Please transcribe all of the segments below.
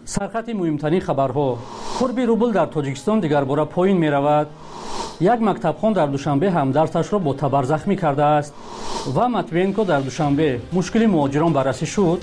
سرخط مهمترین خبرها. قرب روبل در تاجیکستان دیگر باره پایین می رود. یک مکتبخوان در دوشنبه هم درسش را با تبر زخمی کرده است و ماتوینکو در دوشنبه مشکل مهاجران بررسی شد.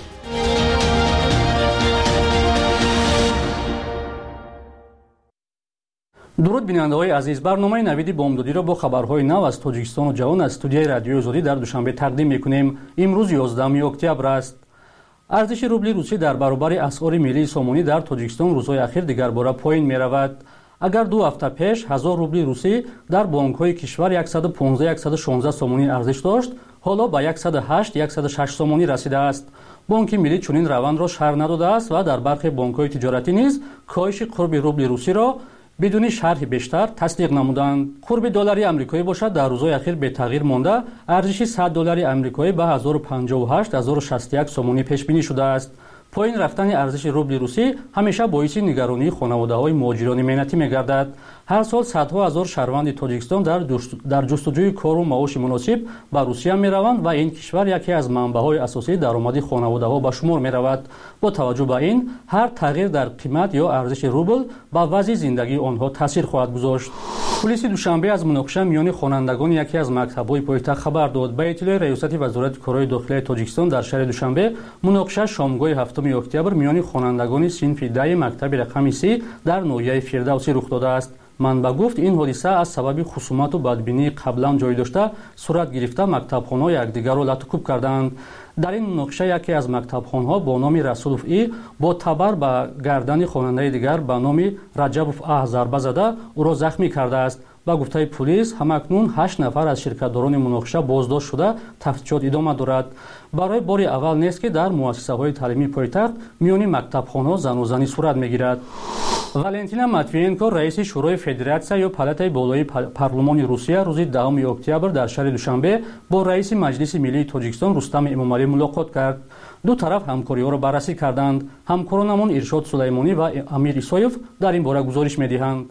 درود بیننده‌های عزیز، برنامه نوید بامدادی را با خبرهای نو از تاجیکستان و جهان از استودیوی رادیو آزادی در دوشنبه تقدیم می‌کنیم. امروز 11 اکتبر است. ارزش روبل روسی در برابر اسعار ملی سامانی در تاجیکستان روزهای اخیر دیگر باره پایین می‌رود. اگر 2 هفته پیش 1000 روبل روسی در بانک‌های کشور 115-116 سامانی ارزش داشت، حالا به 108-106 سامانی رسیده است. بانک ملی چنین روند را شرح نداده است و در برخی بانک‌های تجارتی نیز کاهش قرب روبل روسی را بدون شرح بیشتر تصدیق نمودند. قرب دلاری آمریکایی باشد در روزهای اخیر به تغییر مانده، ارزش 100 دلار آمریکایی به 1058-1061 سامانی پیش بینی شده است. پایین رفتن ارزش روبل روسی همیشه باعث نگرانی خانواده‌های مهاجران مهنتی می‌گردد. هر سال صدها هزار شهروند تاجیکستان در جستجوی کار و معاش مناسب به روسیه می‌روند و این کشور یکی از منبع‌های اساسی درآمد خانواده‌ها به شمار می‌رود. با توجه به این، هر تغییر در قیمت یا ارزش روبل به وضع زندگی آنها تاثیر خواهد گذاشت. پلیس دوشنبه از مناقشه میان خوانندگان یکی از مکتب‌های پایتخت خبر داد. به اطلاع ریاست وزارت کارهای داخلی تاجیکستان در شهر دوشنبه مناقشه شامگاه 7 اکتبر میان خوانندگان صنف 10 مکتب رقم 3 در ناحیه فردوسی رخ داده است. منبع گفت این حادثه از سبب خصومت و بدبینی قبلا جای داشته صورت گرفته مکتبخانه‌ها یکدیگر را لطکوب کردند. در این مناقشه یکی از مکتبخانه‌ها با نام رسولوف ای با تبر به گردن خواننده دیگر به نام رجبوف اه ضربه زده او را زخمی کرده است. با گفته پلیس همکنون 8 نفر از شرکت‌داران مناقشه بازداشت شده تفتیشات ادامه دارد. برای بار اول نیست که در مؤسسه‌های تعلیمی پایتخت میان مکتبخانه‌ها زن و زنی صورت می‌گیرد. والنتینا ماتوینکو رئیس شورای فدراسیون یا پالاتای بالای پارلمان روسیه روز 10 اکتبر در شهر دوشنبه با رئیس مجلس ملی تاجیکستان رستم امامعلی ملاقات کرد. دو طرف همکاری‌ها را بررسی کردند. همکارانمان ارشاد سلیمانی و امیر ایسایف در این باره گزارش می‌دهند.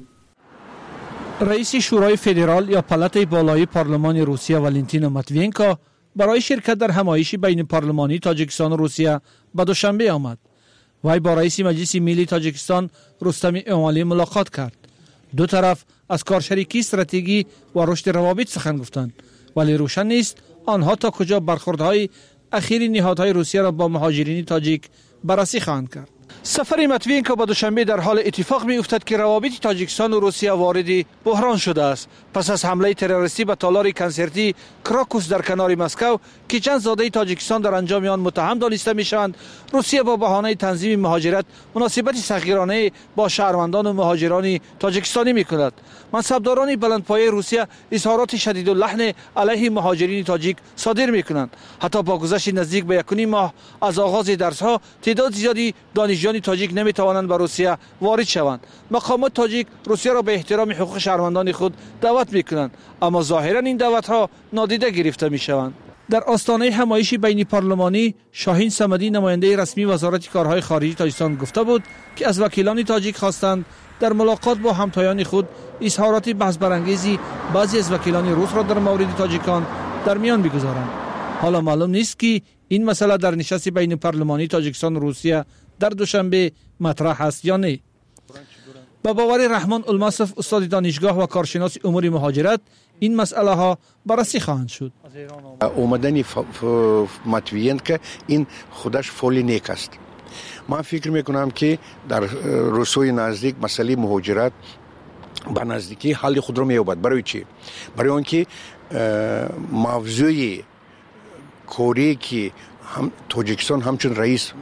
رئیس شورای فدرال یا پالاتای بالای پارلمان روسیه والنتینا ماتوینکو برای شرکت در همایش بین پارلمانی تاجیکستان و روسیه به دوشنبه آمد. وی با رئیس مجلس ملی تاجیکستان رستم امامعلی ملاقات کرد. دو طرف از کارشریکی استراتژی و رشد روابط سخن گفتند، ولی روشن نیست آنها تا کجا برخوردهای اخیر نهادهای روسیه را با مهاجرین تاجیک بررسی خواهند کرد. سفر ماتوینکو به دوشنبه در حال اتفاق می افتد که روابط تاجیکستان و روسیه وارد بحران شده است پس از حمله تروریستی به تالار کنسرتی کراکوس در کنار مسکو که چند زاده تاجیکستان در انجام آن متهم دانسته می شوند. روسیه با بهانه تنظیم مهاجرت مناسبت سخیرانه با شهروندان و مهاجران تاجیکستانی می کند. منصبداران بلندپایه روسیه اظهارات شدید و لحن علیه مهاجرین تاجیک صادر می کنند. حتی با گذشت نزدیک به 1.5 ماه از آغاز درس ها تعداد زیادی دانشجویان تاجیک نمی توانند به روسیه وارد شوند. مقامات تاجیک روسیه را به احترام حقوق شهروندان خود دعوت می کنند، اما ظاهرا این دعوت ها نادیده گرفته می شوند. در آستانه همایش بین پارلمانی شاهین صمدی نماینده رسمی وزارت کارهای خارجی تاجیکستان گفته بود که از وکیلان تاجیک خواستند در ملاقات با همتایان خود اظهارات بحث برانگیزی بعضی از وکیلان روس را در مورد تاجیکان در میان بگذارند. حالا معلوم نیست که این مسئله در نشست بین پارلمانی تاجیکستان و روسیه در دوشنبه مطرح است یا نه. با باور رحمان المصرف استاد دانشگاه و کارشناس امور مهاجرت این مسئله ها بررسی خواهند شد. اومدن ماتوینکو این خودش فولی نیک است. من فکر میکنم که در روسیه نزدیک مسئله مهاجرت به نزدیکی حل خود را مییابد. برای چی؟ برای آنکه موضوع کاری که تاجیکستان همچون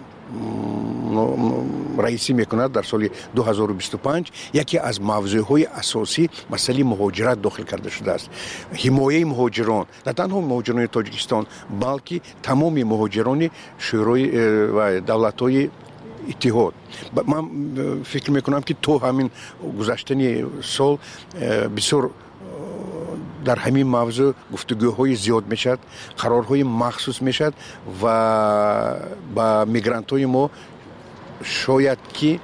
رئیسی میکند در سال 2025 یکی از موضوعهای اساسی مسئله مهاجرت داخل کرده شده است. حمایه مهاجران، نه تنها مهاجران تاجیکستان بلکه تمام مهاجران شورای و دولت‌های اتحاد. من فکر میکنم که تو همین گذشتن سال بسیار در همین موضوع گفتگوهای زیاد میشد، قرارهای مخصوص میشد و با میگرانت‌های ما شاید که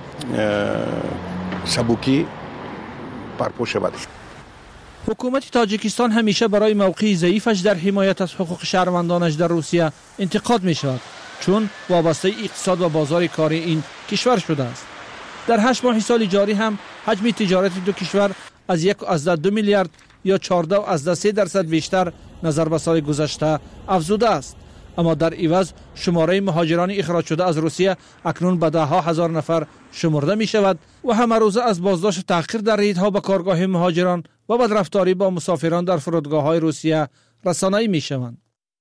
سبکی برپا شود. حکومت تاجیکستان همیشه برای موقع ضعیفش در حمایت از حقوق شهروندانش در روسیه انتقاد می شود. چون وابسته اقتصاد و بازار کاری این کشور شده است. در 8 ماه سال جاری هم حجم تجارت دو کشور از 1.2 میلیارد یا 14.3% بیشتر نظر به سال گذشته افزوده است. اما در عوض شماره مهاجران اخراج شده از روسیه اکنون به 10,000 نفر شمرده می شود و همه روزه از بازداشت و تأخیر در ریدها به کارگاه مهاجران و بدرفتاری با مسافران در فرودگاه‌های روسیه رسانه‌ای می شوند.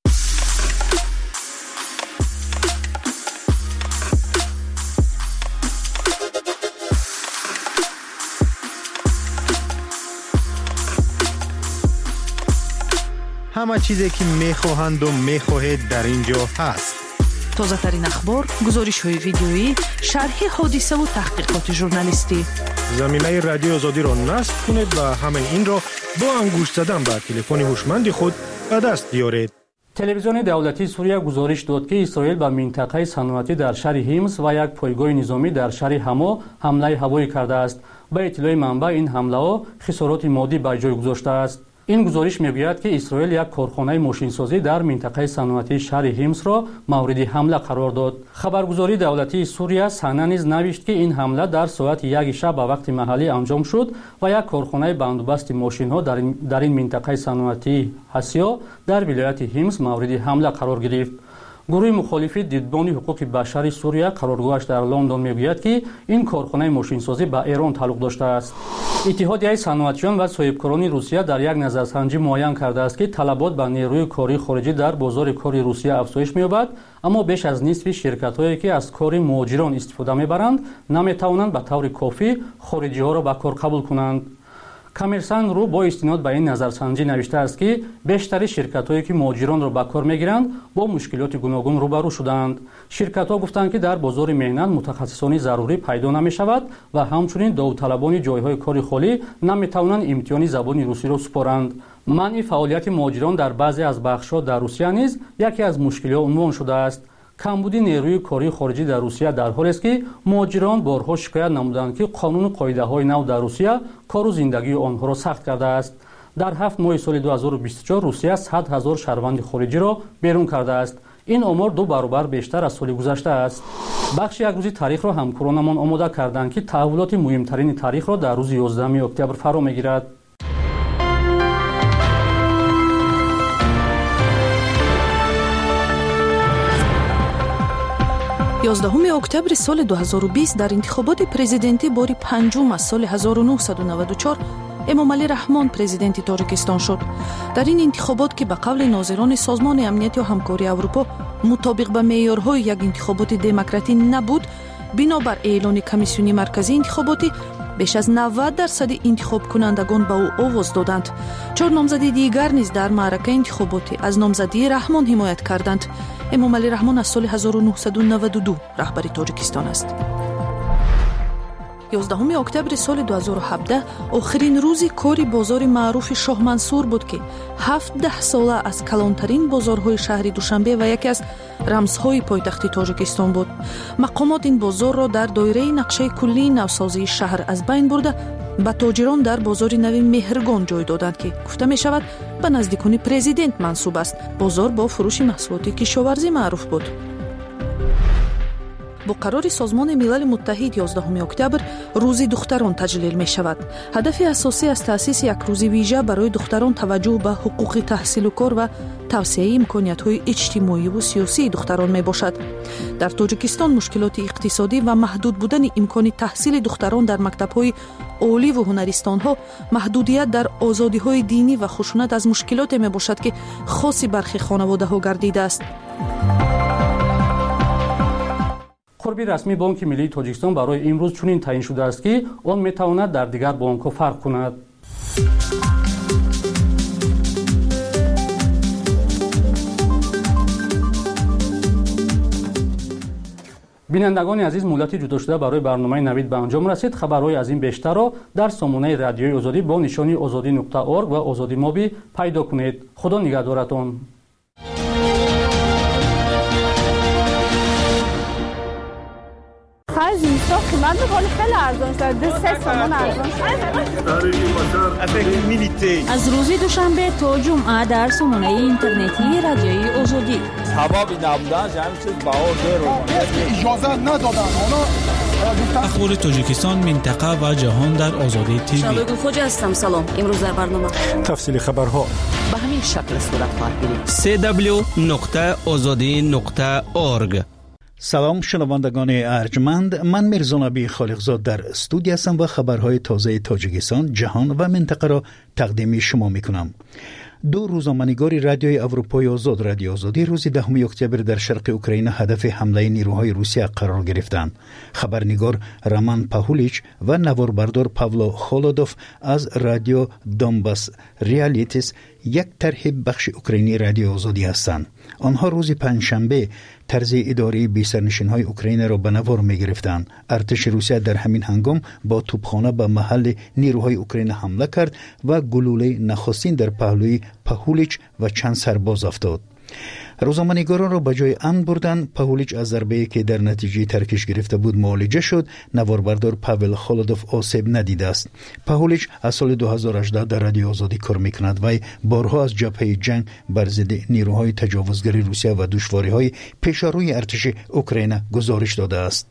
همه چیزی که میخواهند و میخواهید در اینجا هست. تازه ترین اخبار، گزارش های ویدیویی، شرح حادثه و تحقیقات ژورنالیستی. زمینه رادیو آزادی را نصب کنید و همین این را با انگشت زدن به تلفن هوشمند خود به دست بیارید. تلویزیون دولتی سوریه گزارش داد که اسرائیل به منطقه صنعتی در شهر هیمز و یک پایگاه نظامی در شهر همو حمله هوایی کرده است. به اطلاع منبع این حمله ها خسارات مادی به جای گذاشته است. این گزارش میگوید که اسرائیل یک کارخانه ماشینسازی در منطقه صنعتی شهر هیمز را مورد حمله قرار داد. خبرگزاری دولتی سوریه سنا نیز نوشت که این حمله در ساعت 1 شب به وقت محلی انجام شد و یک کارخانه بندوبست ماشین‌ها در این منطقه صنعتی حسیا در ولایت هیمز مورد حمله قرار گرفت. گروه مخالفی دیدبانی حقوق بشر سوریه قرارگاهش در لندن میگوید که این کارخانه ماشینسازی به ایران تعلق داشته است. اتحادیه صنعتیان و صاحبکاران روسیه در یک نظرسنجی معین کرده است که طلبات به نیروی کاری خارجی در بازار کار روسیه افزایش می‌یابد، اما بیش از نصف شرکت‌هایی که از کار مهاجران استفاده می‌برند نمی‌توانند به طور کافی خارجی‌ها را به کار قبول کنند. کامرسان رو با استناد به این نظرسنجی نوشته است که بیشتر شرکت‌هایی که مهاجران را به کار می‌گیرند با مشکلات گوناگون روبرو شدند. شرکت‌ها گفتند که در بازار مهنت متخصصان ضروری پیدا نمی‌شود و همچنین داوطلبان جای‌های کار خالی نمی‌توانند امتحان زبان روسی را سپارند. منع فعالیت مهاجران در بعضی از بخش‌ها در روسیه نیز یکی از مشکلات عنوان شده است. کمبود نیروی کاری خارجی در روسیه در حالی است که مهاجران بارها شکایت نمودند که قانون و قاعده‌های نو در روسیه کار و زندگی آنها را سخت کرده است. در 7 ماه سال 2024 روسیه 100,000 شهروند خارجی را بیرون کرده است. این آمار 2 برابر بیشتر از سال گذشته است. بخش یک روزی تاریخ را همکارانمان آماده کردند که تحولات مهمترین تاریخ را در روز 11 اکتبر فرا می‌گیرد. 11 اکتبر سال 2020 در انتخابات پرزیدنتی باری پنجم از سال 1994 امامعلی رحمان پرزیدنت تاجیکستان شد. در این انتخابات که به قول ناظران سازمان امنیت و همکاری اروپا مطابق به معیارهای یک انتخابات دموکراتی نبود، بنابر اعلان کمیسیون مرکزی انتخاباتی بیش از 90% انتخاب کنندگان به او آواز دادند. 4 نامزد دیگر نیز در معرکه انتخاباتی از نامزدی رحمان حمایت کردند. امامعلی رحمان از سال 1992 رهبر تاجیکستان است. 11 اکتبر سال 2017 آخرین روزی کاری بازار معروف شاه منصور بود که 17 ساله از کلانترین بازارهای شهر دوشنبه و یکی از رمزهای پایتخت تاجیکستان بود. مقامات این بازار را در دایره نقشه کلی نوسازی شهر از بین برده به تاجران در بازار نو مهرگان جای دادند که گفته می شود به نزدیکان پرزیدنت منسوب است. بازار با فروش محصولات کشاورزی معروف بود. با قرار سازمان ملل متحد 11 اکتبر روز دختران تجلیل می شود. هدف اساسی از تأسیس یک روز ویژه برای دختران توجه به حقوق تحصیل و کار و توسعه امکانات‌های اجتماعی و سیاسی دختران می باشد. در تاجیکستان مشکلات اقتصادی و محدود بودن امکان تحصیل دختران در مکتب‌های عالی و هنرستان‌ها، محدودیت در آزادی‌های دینی و خشونت از مشکلات می باشد که خاصی برخی خانواده‌ها گردیده است. قربی رسمی بانک ملی تاجیکستان برای امروز چنین تعیین شده است که آن میتواند در دیگر بانک‌ها فرق کند. بینندگان عزیز، مولتی جدا شده برای برنامه نوید به انجام رسید. خبرهای از این بیشتر را در سامانه رادیوی آزادی با نشانی azadi.org و آزادی مابی پیدا کنید. خدا نگهدارتان. خرج اینستا قیمت بکنه خیلی ارزان شده. 3 تومان ارزان شده. از روز دوشنبه تا جمعه در سامانه اینترنتی رادیوی آزادی سبب نبودنش همین چیز بهار دیر اجازه ندادن اخبار تاجیکستان، منطقه و جهان در آزادی تیوی. شبگون خوجا هستم. سلام. امروز در برنامه تفصیل خبرها به همین شکل صورت خواهد گرفت. www.azadi.org. سلام شنوندگان ارجمند، من میرزا نبی خالقزاد در استودیو هستم و خبرهای تازه تاجیکستان، جهان و منطقه را تقدیم شما میکنم. دو روزنامه‌نگار رادیوی اروپای آزاد، رادیو آزادی، روز 10 اکتبر در شرق اوکراین هدف حمله نیروهای روسیه قرار گرفتند. خبرنگار رامان پاهولیچ و نواربردار پاولو خولودوف از رادیو دونباس ریالیتیس، یک طرح بخش اوکراینی رادیو آزادی هستند. آنها روز پنجشنبه طرز اداری بی سرنشین‌های اوکراین را به نوار می‌گرفتند. ارتش روسیه در همین هنگام با توپخانه به محل نیروهای اوکراین حمله کرد و گلوله نخستین در پهلوی پاهولیچ و چند سرباز افتاد. روزنامه‌نگاران را به جای امن بردن. پاهولیچ از ضربه‌ای که در نتیجه ترکش گرفته بود معالجه شد. نواربردار پاول خولودوف آسیب ندیده است. پاهولیچ از سال 2018 در رادیو آزادی کار می‌کند و بارها از جبهه جنگ بر ضد نیروهای تجاوزگر روسیه و دشواری‌های پیش روی ارتش اوکراین گزارش داده است.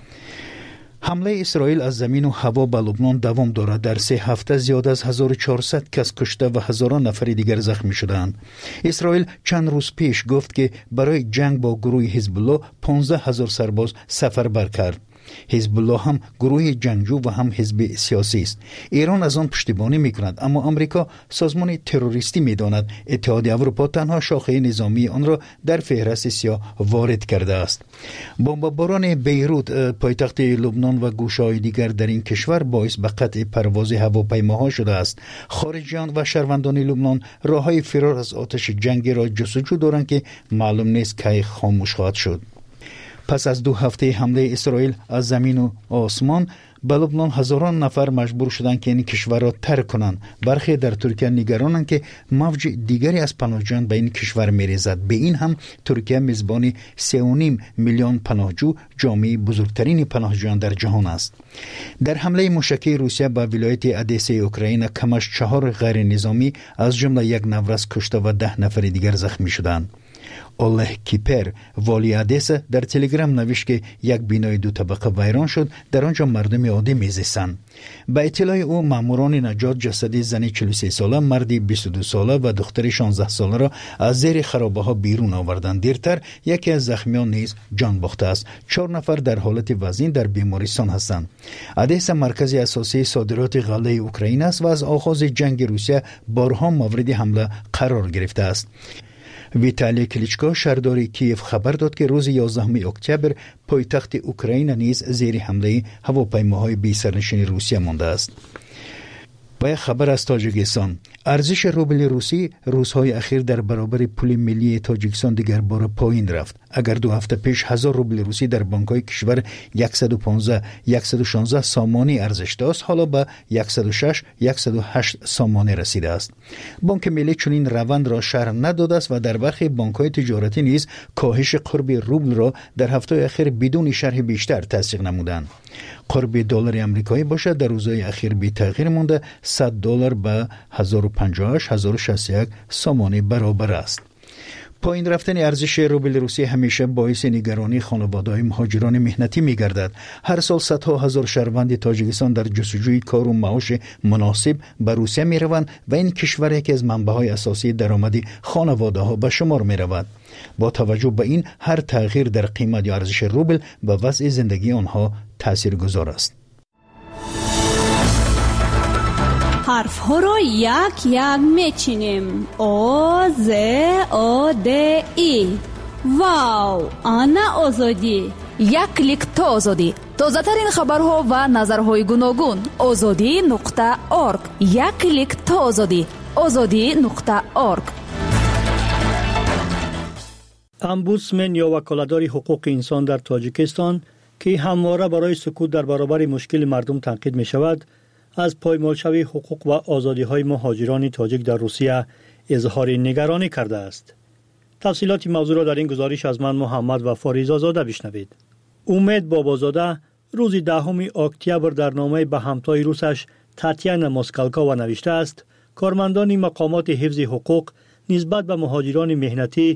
حمله اسرائیل از زمین و هوا به لبنان دوام دارد. در 3 هفته زیاد از 1400 کس کشته و هزاران نفر دیگر زخمی شدند. اسرائیل چند روز پیش گفت که برای جنگ با گروه حزب الله 15000 سرباز سفربر کرد. حزب الله هم گروه جنگجو و هم حزب سیاسی است. ایران از آن پشتیبانی میکند، اما آمریکا سازمان تروریستی میداند. اتحادیه اروپا تنها شاخه نظامی آن را در فهرست سیاه وارد کرده است. بمباران بیروت، پایتخت لبنان و گوشه‌های دیگر در این کشور باعث به قطع پرواز هواپیماها شده است. خارجیان و شهروندان لبنان راههای فرار از آتش جنگی را جستجو دارند که معلوم نیست کی خاموش خواهد شد. پس از 2 هفته حمله اسرائیل از زمین و آسمان به لبنان، هزاران نفر مجبور شدند که این کشور را ترک کنند. برخی در ترکیه نگرانند که موج دیگری از پناهجویان به این کشور می‌ریزد. به این هم ترکیه میزبان 3.5 میلیون پناهجو، جامعه بزرگترین پناهجویان در جهان است. در حمله موشکی روسیه به ولایت ادسه اوکراین کمش 4 غیر نظامی از جمله یک نورس کشته و 10 نفر دیگر زخمی شدند. اوله کیپر، والی ادسه، در تلگرام نوشت که یک بینای 2 طبقه ویران شد، در آنجا مردم عادی میزیستند. به اطلاع او ماموران نجات جسد زن 43 ساله، مردی 22 ساله و دختر 16 ساله را از زیر خرابه‌ها بیرون آوردند. دیرتر یکی از زخمیان نیز جان باخته است. 4 نفر در حالت وزین در بیمارستان هستند. ادسه مرکز اساسی صادرات غله اوکراین است و از آغاز جنگ روسیه بارها مورد حمله قرار گرفته است. ویتالی کلیچکو، شهردار کیف، خبر داد که روز 11 اکتبر پایتخت اوکراین نیز زیر حمله هواپیماهای بی سرنشین روسیه مانده است. و خبر از تاجیکستان، ارزش روبل روسی روزهای اخیر در برابر پول ملی تاجیکستان دیگر بار پایین رفت. اگر 2 هفته پیش 1000 روبل روسی در بانک‌های کشور 115-116 سامانی ارزش داشت، حالا به 106-108 سامانه رسیده است. بانک ملی چنین روند را شرح نداده است و در برخی بانک‌های تجارتی نیز کاهش قرب روبل را در هفته اخیر بدون شرح بیشتر تصدیق نمودند. قرب دلار آمریکایی باشد در روزهای اخیر بی تغییر مانده، $100 به 1058-1061 سامانه برابر است. پایین رفتن ارزش روبل روسی همیشه باعث نگرانی خانواده‌های مهاجران مهنتی می‌گردد. هر سال صدها هزار شهروند تاجیکستان در جستجوی کار و معاش مناسب به روسیه می‌روند و این کشور یکی از منبع‌های اساسی درآمد خانواده‌ها به شمار می‌رود. با توجه به این، هر تغییر در قیمت یا ارزش روبل به وضع زندگی آنها تاثیرگذار است. حرف ها را یک یک میچینیم. او ز او د ای. واو، آنا آزادی. یک کلیک تا آزادی. تازه ترین خبرها و نظرهای گوناگون. azadi.org. یک کلیک تا آزادی. azadi.org. امبودسمن یا وکالتدار حقوق انسان در تاجیکستان که همواره برای سکوت در برابر مشکل مردم تنقید می شود، از پایمالشوی حقوق و آزادی‌های مهاجران تاجیک در روسیه اظهار نگرانی کرده است. تفصیلات موضوع را در این گزارش از من محمد وفاریزا زاده بشنوید. امید بابازاده روز 10 اکتبر در نامه به همتای روسش تاتیانا موسکالکووا نوشته است: کارمندان مقامات حفظ حقوق نسبت به مهاجران مهنتی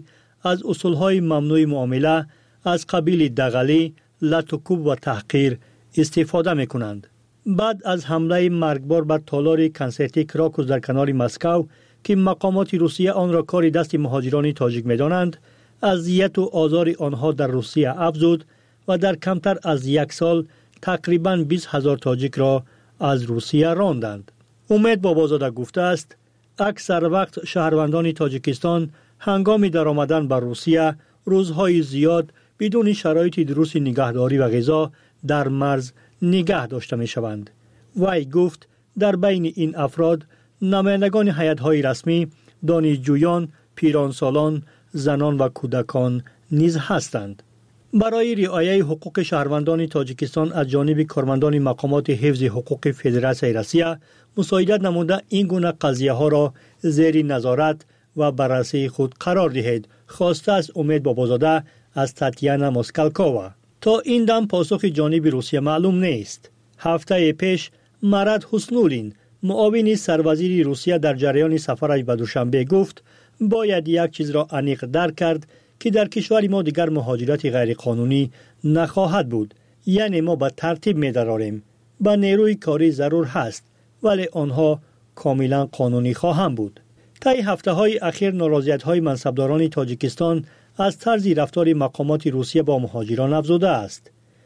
از اصولهای ممنوع معامله از قبیل دغلی، لط و کوب و تحقیر استفاده می کنند. بعد از حمله مرگبار بر تالار کنسرتی کراکوس در کنار مسکو که مقامات روسیه آن را کار دست مهاجران تاجیک می دانند، اذیت و آزار آنها در روسیه افزود و در کمتر از 1 سال تقریباً 20,000 تاجیک را از روسیه راندند. امید بابازاده گفته است اکثر وقت شهروندان تاجیکستان هنگام درآمدن به روسیه روزهای زیاد بدون شرایط درست نگهداری و غذا در مرز نگه داشته می شوند. وی گفت در بین این افراد نمایندگان هیئت‌های رسمی، دانشجویان، پیرانسالان، زنان و کودکان نیز هستند. برای رعایت حقوق شهروندان تاجیکستان از جانب کارمندان مقامات حفظ حقوق فدراسیون روسیه مساعدت نموده این گونه قضیه ها را زیر نظارت و بررسی خود قرار دهید، خواسته است امید بابازاده از تاتیانا موسکالکووا. تا این دم پاسخ جانب روسیه معلوم نیست. هفته پیش مراد حسنولین، معاون سروزیر روسیه در جریان سفرش به دوشنبه گفت باید یک چیز را عمیق درک کرد که در کشور ما دیگر مهاجرت غیرقانونی نخواهد بود. یعنی ما به ترتیب می‌داریم. به نیروی کاری ضرور هست ولی آنها کاملا قانونی خواهند بود. طی هفته‌های اخیر ناراضیت‌های منصبداران تاجیکستان از طرز رفتار مقامات روسیه با مهاجران افزوده است.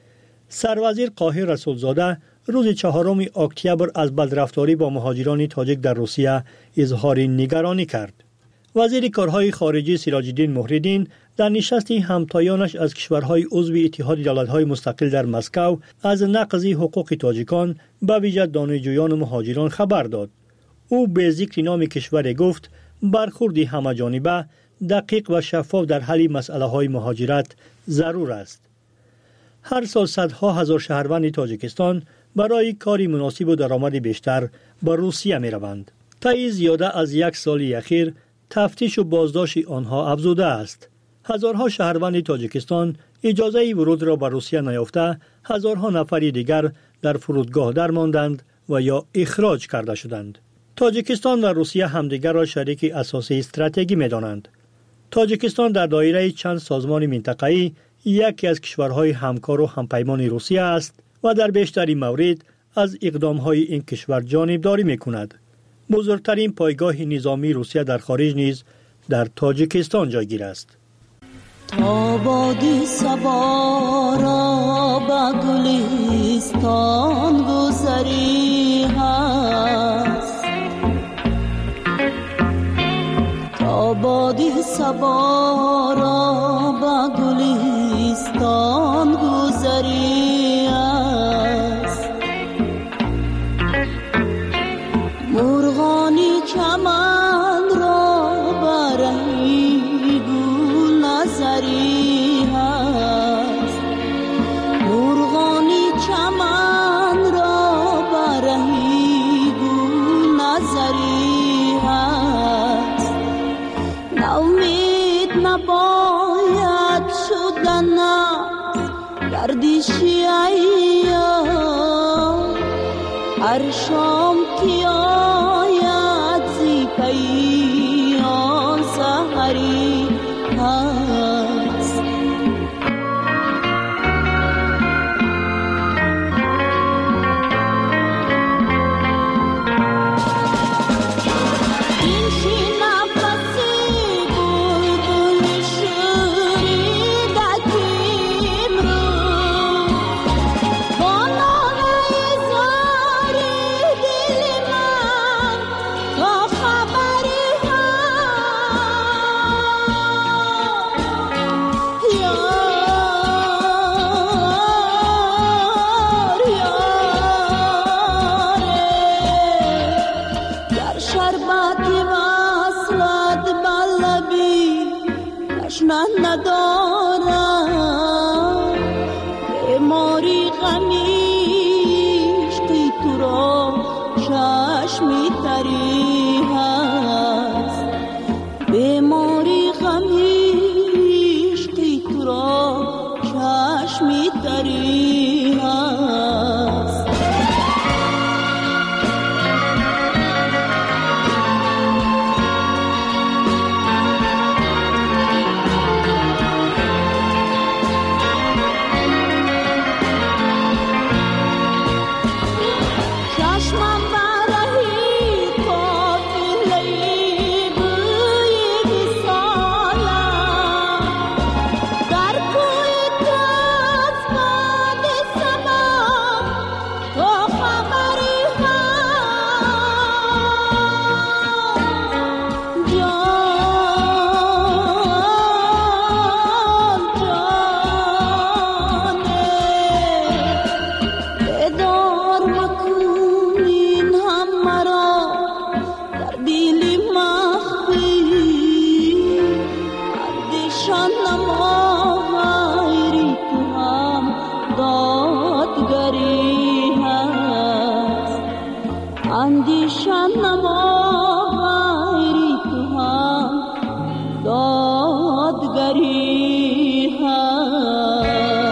سروزیر قاهر رسولزاده روز 4 اکتبر از بدرفتاری با مهاجران تاجیک در روسیه اظهار نگرانی کرد. وزیر کارهای خارجه سراج الدین مهردین در نشستی همتایانش از کشورهای عضو اتحاد دولت‌های مستقل در مسکو از نقض حقوق تاجیکان به ویژه دانشجویان و مهاجران خبر داد. او به ذکر نام کشور گفت برخوردی همه‌جانبه، دقیق و شفاف در حل مسئله‌های مهاجرت ضرور است. هر سال صدها هزار شهروند تاجیکستان برای کاری مناسب و درآمد بیشتر به روسیه می‌روند. طی زیاده از 1 سال اخیر تفتیش و بازداشت آنها افزوده است. هزارها شهروند تاجیکستان اجازه ورود را به روسیه نیافته، هزارها نفر دیگر در فرودگاه درماندند و یا اخراج کرده شدند. تاجیکستان و روسیه همدیگر را شریک اساسی استراتژی می‌دانند. تاجیکستان در دایره چند سازمان منطقه‌ای یکی از کشورهای همکار و همپیمان روسیه است و در بیشتری مورد از اقدام‌های این کشور جانبداری می‌کند. بزرگترین پایگاه نظامی روسیه در خارج نیز در تاجیکستان جایگیر است. تا بادی صبا را به گلستان گذری هست، تا بادی صبا را به گلستان گذری هست، مرغانی چمن را برهی گل نظری هست، مرغانی چمن را برهی گل نظری هست. ناامید نباید شدن گردشی ایام، هر شام که آید زی پیام سحری هست. این شی نفسی بلبل شوریده کیم رو، با ناله زاری دل من تا خبری هست. اندیشم نما غیری تو هم دادگری هست.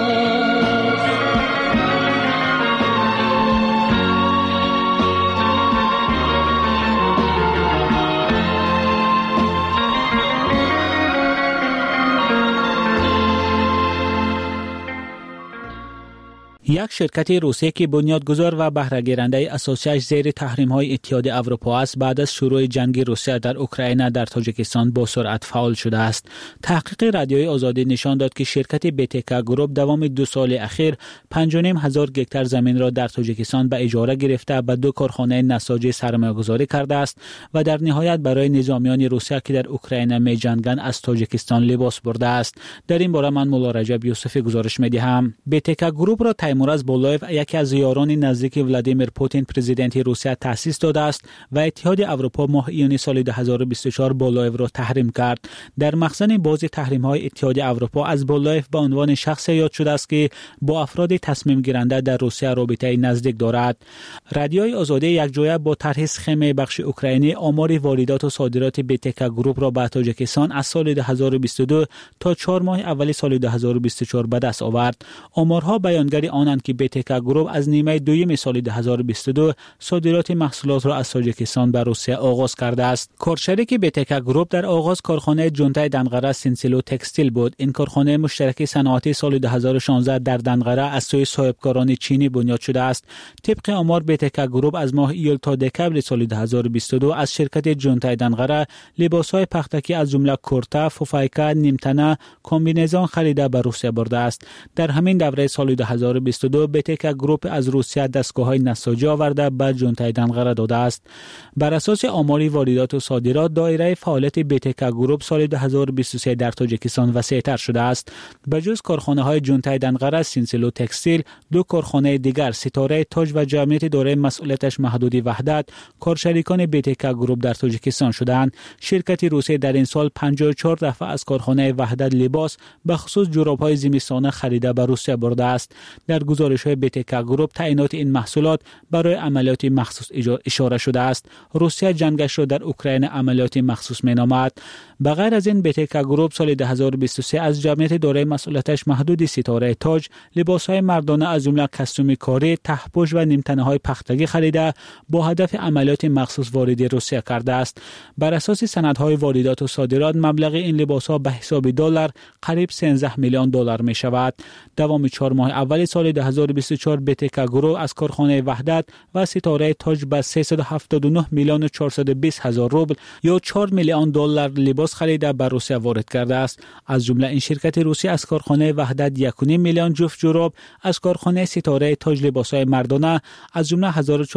یک شرکت روسیه که بنیادگذار و بهره گیرنده اساسیش زیر تحریم‌های اتحاد اروپا است، بعد از شروع جنگ روسیه در اوکراین در تاجیکستان با سرعت فعال شده است. تحقیق رادیوی آزادی نشان داد که شرکت بیتکا گروپ دوام 2 سال اخیر 5,500 گکتار زمین را در تاجیکستان به اجاره گرفته و 2 کارخانه نساجی سرمایه‌گذاری کرده است و در نهایت برای نظامیان روسیه که در اوکراین می‌جنگند از تاجیکستان لباس برده است. در این باره من مولا رجب یوسفی گزارش می‌دهم. بیتکا گروپ را تیمورز بولایف، یکی از یاران نزدیک ولادیمیر پوتین پرزیدنت روسیه تأسیس داده است و اتحاد اروپا ماه ایون سال 2024 بولایف را تحریم کرد. در مخزن بعضی تحریم‌های اتحاد اروپا از بولایف به عنوان شخص یاد شده است که با افراد تصمیم گیرنده در روسیه رابطه نزدیک دارد. رادیوی آزادی یک جایه با طرح سخم بخش اوکراینی آمار واردات و صادرات بیتکا گروپ را به تاجیکستان از سال 2022 تا 4 ماه اول سال 2024 به دست آورد. آمارها بیانگر آنند که بیتکا گروپ از نیمه دوم سال 2022 صادرات محصولات را از تاجیکستان به روسیه آغاز کرده است. کارشریک بیتکا گروپ در آغاز کارخانه جونتای دنقره سینسیلو تکستیل بود. این کارخانه مشترک صنعتی سال 2016 در دنقره از سوی صاحبکاران چینی بنیاد شده است. طبق آمار بیتکا گروپ از ماه ایول تا دکبر سال 2022 از شرکت جونتای دنقره لباس‌های پختگی از جمله کورتا، فوفایکا، نیمتنه، کمبینزون خریده به روسیه برده است. در همین دوره سال 2022 بیتکا گروپ از روسیه دستگاه‌های نساجی آورده به جونتای دنقره داده است. بر اساس آمار واردات و صادرات، دایره فعالیت بیتکا گروپ سال 2023 در تاجیکستان وسیع‌تر شده است. بجز کارخانه‌های جونتای دنقره سینسیلو تکستیل، 2 کارخانه دیگر ستاره تاج و جمعیت دارای مسئولیتش محدودی وحدت کارشریکان بیتکا گروپ در تاجیکستان شدند. شرکت روسیه در این سال 54 دفعه از کارخانه وحدت لباس به خصوص جوراب‌های زمستانه خریده به روسیه برده است. در گزارش‌های بیتکا گروپ تعیینات این محصولات برای عملیات مخصوص اشاره شده است. روسیه جنگش را در اوکراین عملیات مخصوص می‌نامد. به غیر از این بیتکا گروپ سال 2023 از جمعیت دارای مسئولیتش محدود ستاره تاج لباس‌های مردانه از جمله کاستوم کاری، ته‌پوش و نیمتنه‌های پختگی خریده با هدف عملیات مخصوص وارد روسیه کرده است. بر اساس سندهای واردات و صادرات مبلغ این لباس‌ها به حساب دلار قریب 13 میلیون دلار می‌شود. دوام 4 ماه اول سال 2024 بیتکا گروپ از کارخانه وحدت و ستاره تاج به 379 میلیون و 420 هزار روبل یا 4 میلیون دلار لباس خریده به روسیه وارد کرده است. از جمله این شرکت روسی از کارخانه وحدت 1.5 میلیون جفت جوراب، از کارخانه ستاره تاج لباس‌های مردانه از جمله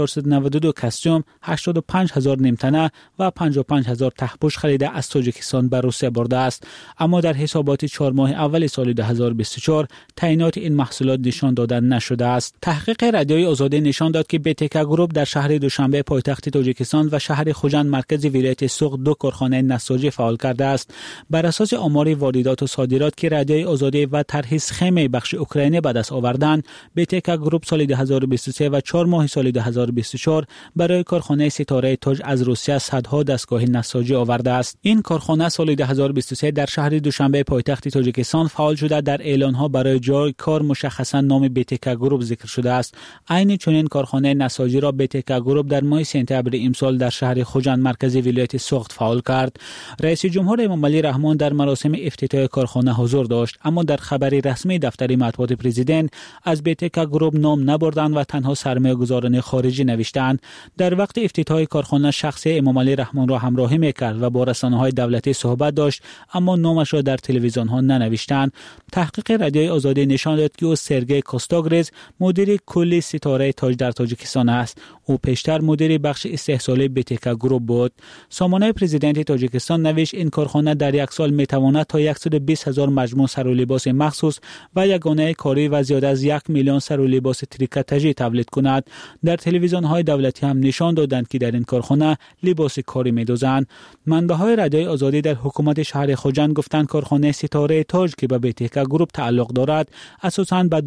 1492 کاستوم، 85,000 نیمتنه و 55,000 ته‌پوش خریده از تاجیکستان به روسیه برده است. اما در حسابات 4 ماه اول سال 2024 تعیینات این محصولات نشان داده نشده است. تحقیق رادیوی آزادی نشان داد که بیتکا گروپ در شهر دوشنبه پایتخت تاجیکستان و شهر خوجند مرکز ولایت سوق 2 کارخانه نساجی فعال کرده است. بر اساس آمار واردات و صادرات که رادیوی آزادی و طرح سخم بخش اوکراینی به دست آوردند، بیتکا گروپ سال 2023 و 4 ماه سال 2024 برای کارخانه ستاره تاج از روسیه صدها دستگاه نساجی آورده است. این کارخانه سال 2023 در شهر دوشنبه پایتخت تاجیکستان فعال شده. در اعلان‌ها برای جای کار مشخصا نام بیتکا گروپ ذکر شده است. عین چنین کارخانه نساجی را بیتکا گروپ در ماه سپتامبر امسال در شهر خوجند مرکز ولایت سوخت فعال کرد. رئیس جمهور امامعلی رحمان در مراسم افتتاح کارخانه حضور داشت، اما در خبری رسمی دفتر مطبوعات پرزیدنت از بیتکا گروپ نام نبردند و تنها سرمایه‌گذاران خارجی نوشتند. در وقت افتتاح کارخانه شخصی امامعلی رحمان را همراهی می‌کرد و با رسانه‌های دولتی صحبت داشت، اما نامش را در تلویزیون‌ها ننوشتند. تحقیق رادیوی آزادی نشان داد که او سرگئی کوستاگریز مدیر کلی ستاره تاج در تاجیکستان است. او پیشتر مدیر بخش استحصالی بیتکا گروپ بود. سامانه پرزیدنت تاجیکستان نوشت این کارخانه در یک سال می‌تواند تا 120,000 مجموعه سر و لباس مخصوص و یگانه کاری و زیاد از 1 میلیون سر و لباس تریکاتاژی تولید کند. در تلویزیون‌های دولتی هم نشان دادند که در این کارخانه لباس کاری می‌دوزند. منبع‌های رادیوی آزادی در حکومت شهر خوجند گفتند کارخانه ستاره تاج که به بیتکا گروپ تعلق دارد اساساً به دوختن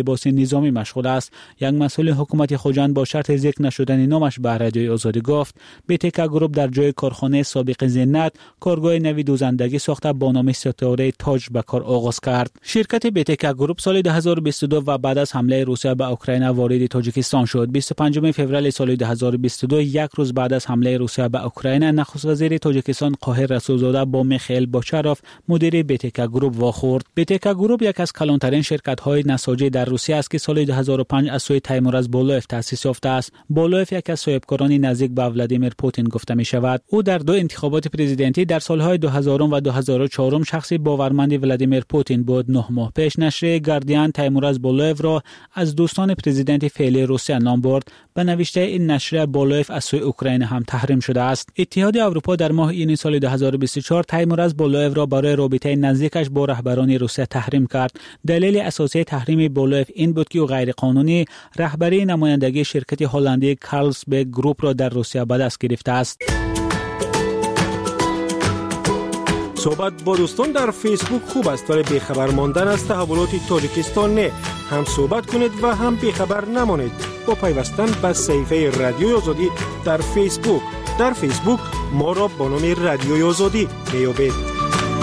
لباس نظامی مشغول است. یک مسئول حکومت خوجند با شرط ذکر نشدن نامش به رادیوی آزادی گفت BTK گروپ در جای کارخانه سابق زینت کارگاه نوی دوزندگی ساخته با نام ستاره تاج به کار آغاز کرد. شرکت BTK گروپ سال 2022 و بعد از حمله روسیه به اوکراین وارد تاجیکستان شد. 25 فوریه سال 2022 یک روز بعد از حمله روسیه به اوکراین نخست وزیر تاجیکستان قاهر رسولزاده با میخائیل باچروف مدیر BTK گروپ واخورد. BTK گروپ یک از کلانترین شرکت‌های نساجی در روسیه است که سال 2005 از سوی تیمورز بولوف تأسیس یافته است. بولوف یک از صاحبکاران نزدیک به ولادیمیر پوتین گفته می شود. او در دو انتخابات پرزیدنتی در سالهای 2000 و 2004 شخصی باورمند ولادیمیر پوتین بود. 9 ماه پیش نشر گاردین تیمورز بولوف را از دوستان پرزیدنت فعلی روسیه نام برد. به نوشته این نشر بولوف از سوی اوکراین هم تحریم شده است. اتحاد اروپا در ماه ایون سال 2024 تیمورز بولوف را برای رابطه نزدیکش با رهبران روسیه تحریم کرد. دلیل اساسی تحریم بولوف این بود که او غیرقانونی رهبری نمایندگی شرکت هلندی کارلسبرگ گروپ را در روسیه به دست گرفته است. صحبت با دوستان در فیسبوک خوب است ولی بیخبر ماندن از تحولات تاجیکستان نه. هم صحبت کنید و هم بیخبر نمانید با پیوستن به صفحه رادیوی آزادی در فیسبوک. در فیسبوک ما را با نام رادیوی آزادی بیابید.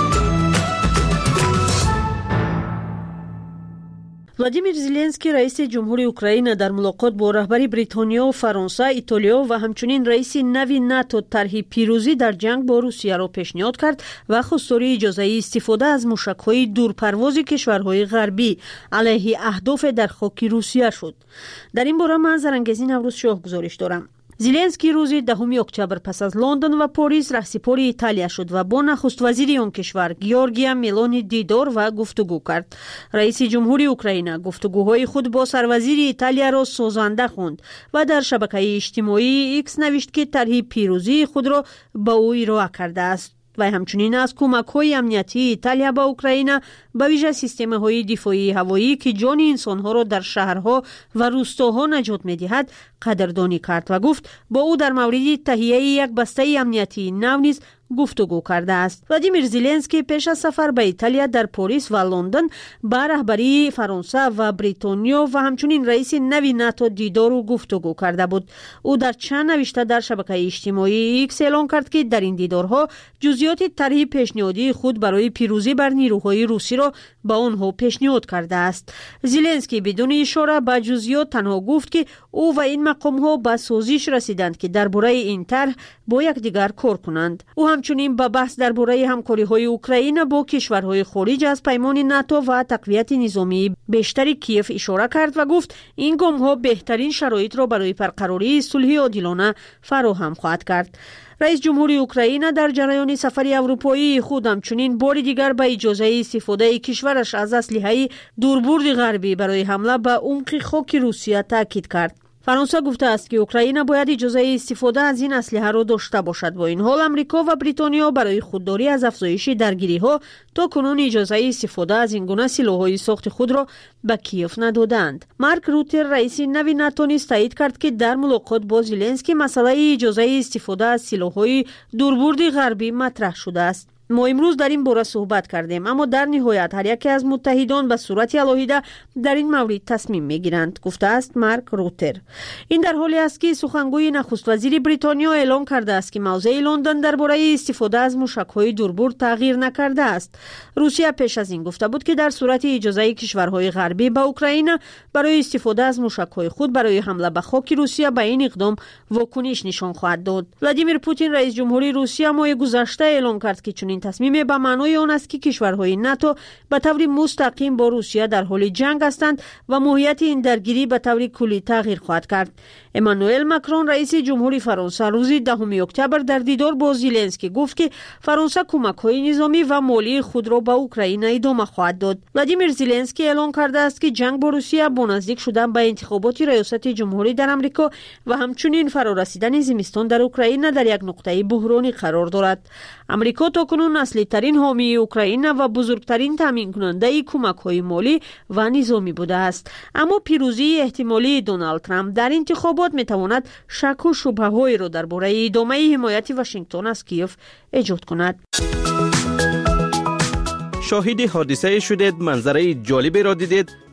ولادیمیر زلنسکی رئیس جمهوری اوکراین در ملاقات با رهبری بریتانیا و فرانسه، ایتالیا و همچنین رئیس نوی ناتو طرح پیروزی در جنگ با روسیه را پیشنهاد کرد و خواستاری اجازه استفاده از موشک‌های دورپرواز کشورهای غربی علیه اهداف در خاک روسیه شد. در این باره من زرنگزی نوروز شاه گزارش دارم. زلنسکی روز 10 اکتبر پس از لندن و پاریس رهسپار ایتالیا شد و با نخست وزیر آن کشور گیورگیا ملونی دیدار و گفتگو کرد. رئیس جمهوری اوکراین گفتگوهای خود با سروزیر ایتالیا را سازنده خواند و در شبکه اجتماعی ایکس نوشت که طرح پیروزی خود را به او ارائه کرده است و همچنین از کمک‌های امنیتی ایتالیا به اوکراین به ویژه سیستم‌های دفاعی هوایی که جان انسان‌ها را در شهرها و روستاها نجات می‌دهد قدردانی کرد و گفت با او در مورد تهیه یک بسته امنیتی نو نیز گفتگو کرده است. ولادیمیر زلنسکی پیش از سفر به ایتالیا در پاریس و لندن با رهبری فرانسه و بریتانیا و همچنین رئیس نوی ناتو دیدار و گفتگو کرده بود. او در چند نوشته در شبکه اجتماعی ایکس اعلام کرد که در این دیدارها جزئیات طرح پیشنهادی خود برای پیروزی بر نیروهای روسی را با آنها پیشنهاد کرده است. زلنسکی بدون اشاره به جزئیات تنها گفت که او و این مقام‌ها به سازش رسیدند که درباره این طرح با یکدیگر کار کنند. او همچنین به بحث درباره همکاری‌های اوکراین با کشورهای خارج از پیمان ناتو و تقویت نظامی بیشتر کیف اشاره کرد و گفت این گام‌ها بهترین شرایط را برای برقراری صلح عادلانه فراهم خواهد کرد. رئیس جمهوری اوکراین در جریان سفر اروپایی خود همچنین بار دیگر به اجازه استفاده کشورش از اسلحه دوربرد غربی برای حمله به عمق خاک روسیه تاکید کرد. فرانسه گفته است که اوکراین باید اجازه استفاده از این اسلحه را داشته باشد. با این حال امریکا و بریتانیا برای خودداری از افزایش درگیری‌ها تا کنون اجازه استفاده از این گونه سلاح‌های ساخت خود را به کیف ندادند. مارک روتر رئیس نوی ناتو نیز تایید کرد که در ملاقات با زلنسکی مسئله اجازه استفاده از سلاح‌های دوربرد غربی مطرح شده است. ما امروز در این باره صحبت کردیم اما در نهایت هر یک از متحدان به صورت علاهیده در این مورد تصمیم میگیرند، گفته است مارک روتر. این در حالی است که سخنگوی نخست وزیر بریتانیا اعلام کرده است که موضع لندن درباره استفاده از موشک‌های دوربرد تغییر نکرده است. روسیه پیش از این گفته بود که در صورت اجازه کشورهای غربی به اوکراین برای استفاده از موشک‌های خود برای حمله به خاک روسیه به این اقدام واکنش نشان خواهد داد. ولادیمیر پوتین رئیس جمهوری روسیه ماه گذشته اعلام کرد که چنین تصمیم به معنای آن است که کشورهای ناتو به طور مستقیم با روسیه در حال جنگ هستند و ماهیت این درگیری به طور کلی تغییر خواهد کرد. امانوئل ماکرون رئیس جمهوری فرانسه روز 10 اکتبر در دیدار با زلنسکی گفت که فرانسه کمک‌های نظامی و مالی خود را به اوکراین ادامه خواهد داد. ولادیمیر زلنسکی اعلام کرده است که جنگ با روسیه با نزدیک شدن به انتخابات ریاست جمهوری در آمریکا و همچنین فرارسیدن زمستان در اوکراین در یک نقطه بحرانی قرار دارد. آمریکا تاکنون اصلی ترین حامی اوکراین و بزرگترین تامین کننده کمک‌های مالی و نظامی بوده است. اما پیروزی احتمالی دونالد ترامپ در انتخابات میتواند شک و شبهه‌ای را درباره ادامه حمایت واشنگتن از کیف ایجاد کند. شاهد حادثه شدید، منظره جالبی را دیدید؟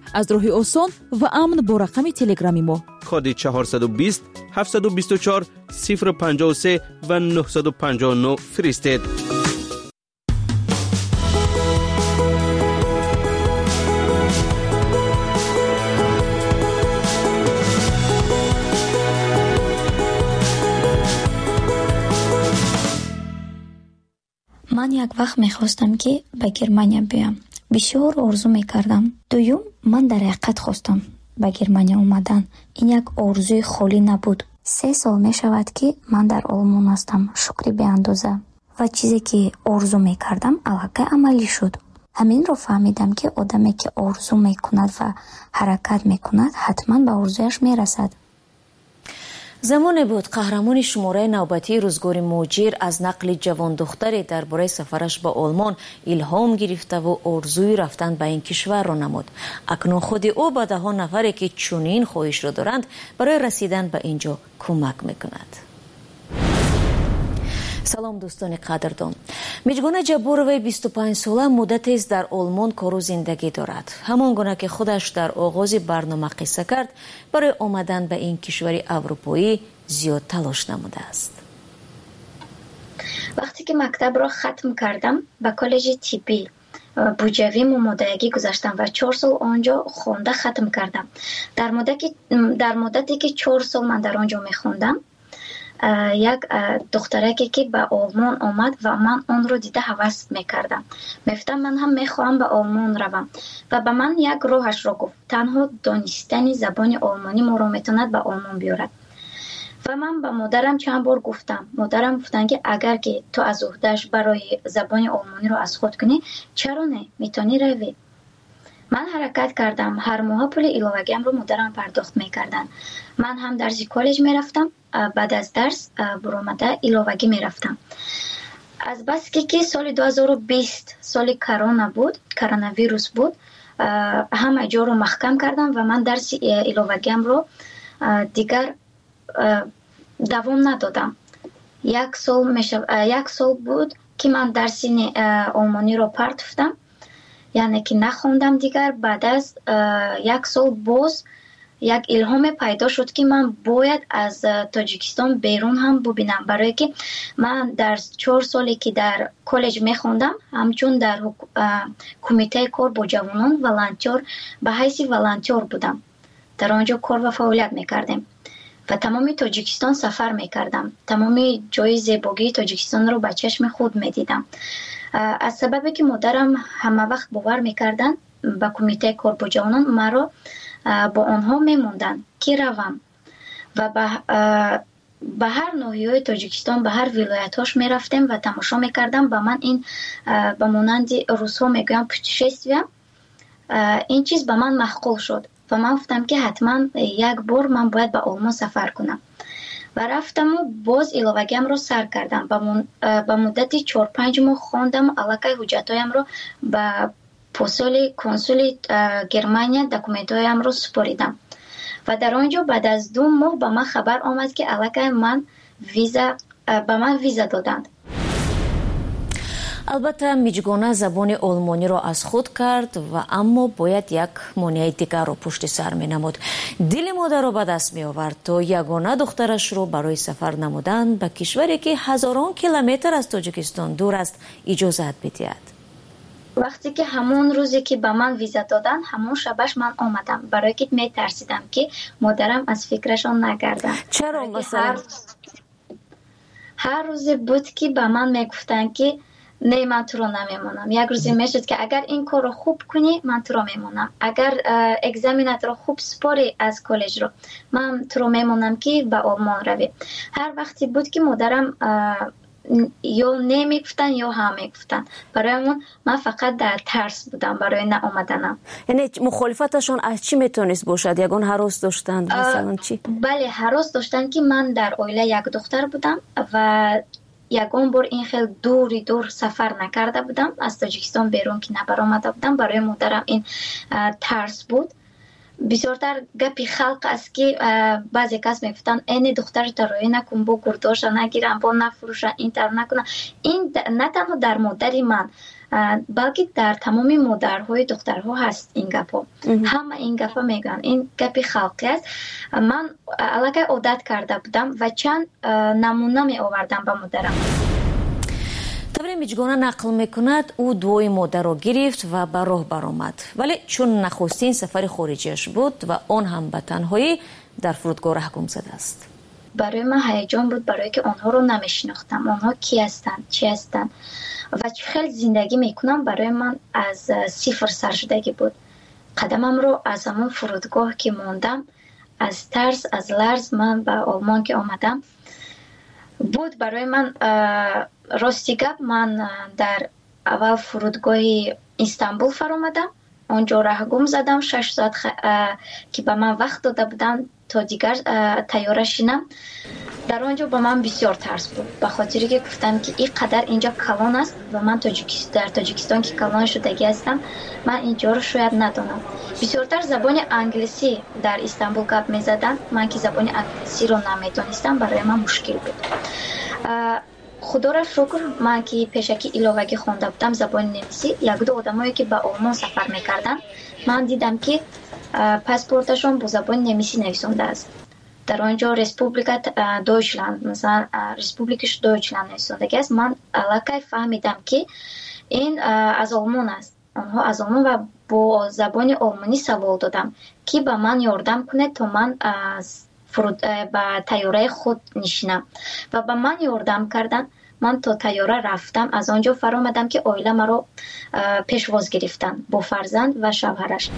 از راه آسان و امن با رقم تلگرامی ما کد 420 724 053 و 959 فرستید. من یک وقت میخواستم که به گرمانیا بیام. بسیار آرزو میکردم. دوم من در حقیقت خواستم به گرمانیا اومدن. این یک آرزوی خالی نبود. 3 سال میشود که من در آلمان هستم. شکری به اندازه. و چیزی که آرزو میکردم الحقیقت عملی شد. همین رو فهمیدم که آدمی که آرزو میکند و حرکت میکند حتما به آرزویش میرسد. زمان بود قهرمان شماره نوبتی روزگار موجیر از نقل جوان دختری درباره سفرش به آلمان الهام گرفته و آرزوی رفتن به این کشور را نمود. اکنون خود او به 10 نفری که چنین خواهش را دارند برای رسیدن به اینجا کمک میکند. سلام دوستان قدردان. میجگونه جبوروی 25 ساله مدتی است در آلمان کار و زندگی دارد. همان گونه که خودش در آغاز برنامه قصه کرد، برای آمدن به این کشور اروپایی زیاد تلاش نموده است. وقتی که مکتب را ختم کردم به کالج طبی بوجوی مدرکی گذاشتم و 4 سال آنجا خونده ختم کردم. در مدتی که 4 سال من در آنجا میخوندم، یک دخترکی که به آلمان آمد و من آن رو دیده هوس میکردم. میفتم من هم میخواهم به آلمان روم و به من یک راهش را گفت. تنها دانستن زبان آلمانی ما را میتواند به آلمان بیارد. و من به مادرم چند بار گفتم. مادرم گفتن که اگر که تو از عهده‌اش برای زبان آلمانی رو از خود کنی، چرا نه؟ میتونی روی. من حرکت کردم. هر ماه پول ایلاوگیم رو مادرم پرداخت میکردن. من هم درس کالج میرفتم. بعد از درس برآمده ایلاوگی میرفتم. از بس که سال 2020 سال کرونا بود، کرونا ویروس بود، همه جا رو محکم کردم و من درس ایلاوگیم رو دیگر دوام ندادم. یک سال بود که من درس آلمانی رو پرتفتم، یعنی که نخوندم دیگر. بعد از 1 سال باز یک الهام پیدا شد که من باید از تاجیکستان بیرون هم ببینم، برای که من در 4 سالی که در کالج میخوندم همچون در کمیته کار با جوانان ولنتیر به حیث ولنتیر بودم. در آنجا کار و فعالیت میکردیم و تمام تاجیکستان سفر میکردم. تمام جای زیبایی تاجیکستان رو به چشم خود میدیدم. از سببی که مادرم همه وقت باور میکردن به کمیته کار با جوانان، مرا با آنها میموندن که روم و به هر ناحیه تاجیکستان، به هر ولایتاش میرفتیم و تماشا میکردم. به من این به مانند روس‌ها میگن پوتشستویم، این چیز به من معقول شد و من گفتم که حتما یک بار من باید به آلمان سفر کنم و رفتم و باز ایلاوگیم رو سر کردم. به مدتی 4-5 ماه خواندم. علاقه حجتایم رو به پستال کنسول گرمانیا دکومنتایم رو سپاریدم و در آنجا بعد از 2 ماه به من خبر آمد که علاقه من به من ویزا دادند. البته میجگونه زبان آلمانی را از خود کرد و اما باید یک مانع دیگر را پشت سر می نمود. دل مادر را به دست می آورد تا یگانه دخترش را برای سفر نمودن به کشوری که هزاران کیلومتر از تاجیکستان دور است اجازت بدهد. وقتی که همون روزی که به من ویزا دادن، همون شبش من آمدم، برای که می ترسیدم که مادرم از فکرشان نگردن. چرا مثلا؟ هر روز بود که به من می گفتن که نه من تو رو نمیمونم. یک روزی میشد که اگر این کار رو خوب کنی من تو رو میمونم، اگر اگزمینت رو خوب سپاری از کالج رو من تو رو میمونم که به آلمان روی. هر وقتی بود که مادرم یا نمیگفتن یا هم میگفتن، برایمون من فقط در ترس بودم برای نه آمدنم. یعنی مخالفتشون از چی میتونست باشد؟ یگان هراس داشتند مثلا چی؟ بله هراس داشتن که من در عائله یک دختر بودم و یگان بار این خیلی دور سفر نکرده بودم، از تاجیکستان بیرون که نبر آمده بودم. برای مادرم این ترس بود. بسیارتر گپی خلق است که بعضی کس میگفتن این دختر ترایی نکن، با گرداش نگیرن، با نفروشن، این تر نکنن. این نه تنها در مادر من بلکه در تمام مادرهای دخترها هست این گپا. همه این گپا میگن، این گپی خلقی است. من علاقه عادت کرده بودم و چند نمونه می آوردم به مادرم. طبری میجگونه نقل میکند او دوی مادر را گرفت و به راه برآمد، ولی چون نخستین سفر خارجیش بود و آن هم به تنهایی در فرودگاه ره گم زده است. برای من هیجان بود، برای که آنها رو نمیشناختم. آنها کی هستند، چی هستند و چه خیلی زندگی میکنم. برای من از صفر سر شدگی بود. قدمم رو از همون فرودگاه که موندم، از ترس، از لرز من به آلمان که آمدم بود. برای من راستی گپ، من در اول فرودگاه استانبول فرآمدم. اونجا راه گم زدم 6 ساعت که به من وقت داده بودن تا دیگر تیاره شینم. در آنجا به من بسیار ترس بود، به خاطری که گفتم که این قدر اینجا کلان است و من در تاجیکستان که کلان شدگی هستم، من اینجا رو شاید ندانم. بسیارتر زبان انگلیسی در استانبول گپ می زدن. من که زبان انگلیسی رو نمیدانستم، برای من مشکل بود. خدا را شکر، من که پیشکی ایلاوگی خونده بودم زبان نمیسی، یک دو آدمایی که به آلمان سفر میکردن، من دیدم که پاسپورتشون با زبان نمیسی نویسنده است. در آنجا رسپوبلیکا دویچلند، مثلا رسپوبلیکش دویچلند نویسنده است. من علاقه فهمیدم که این از آلمان است. آنها از آلمان و با زبان آلمانی سوال دادم که به من یاردم کنه تا من با تیاره خود نشینم و به من یاردم کردن. من تا تیاره رفتم، از آنجا فرآمدم که عائله مرا پیشواز گرفتن با فرزند و شوهرش.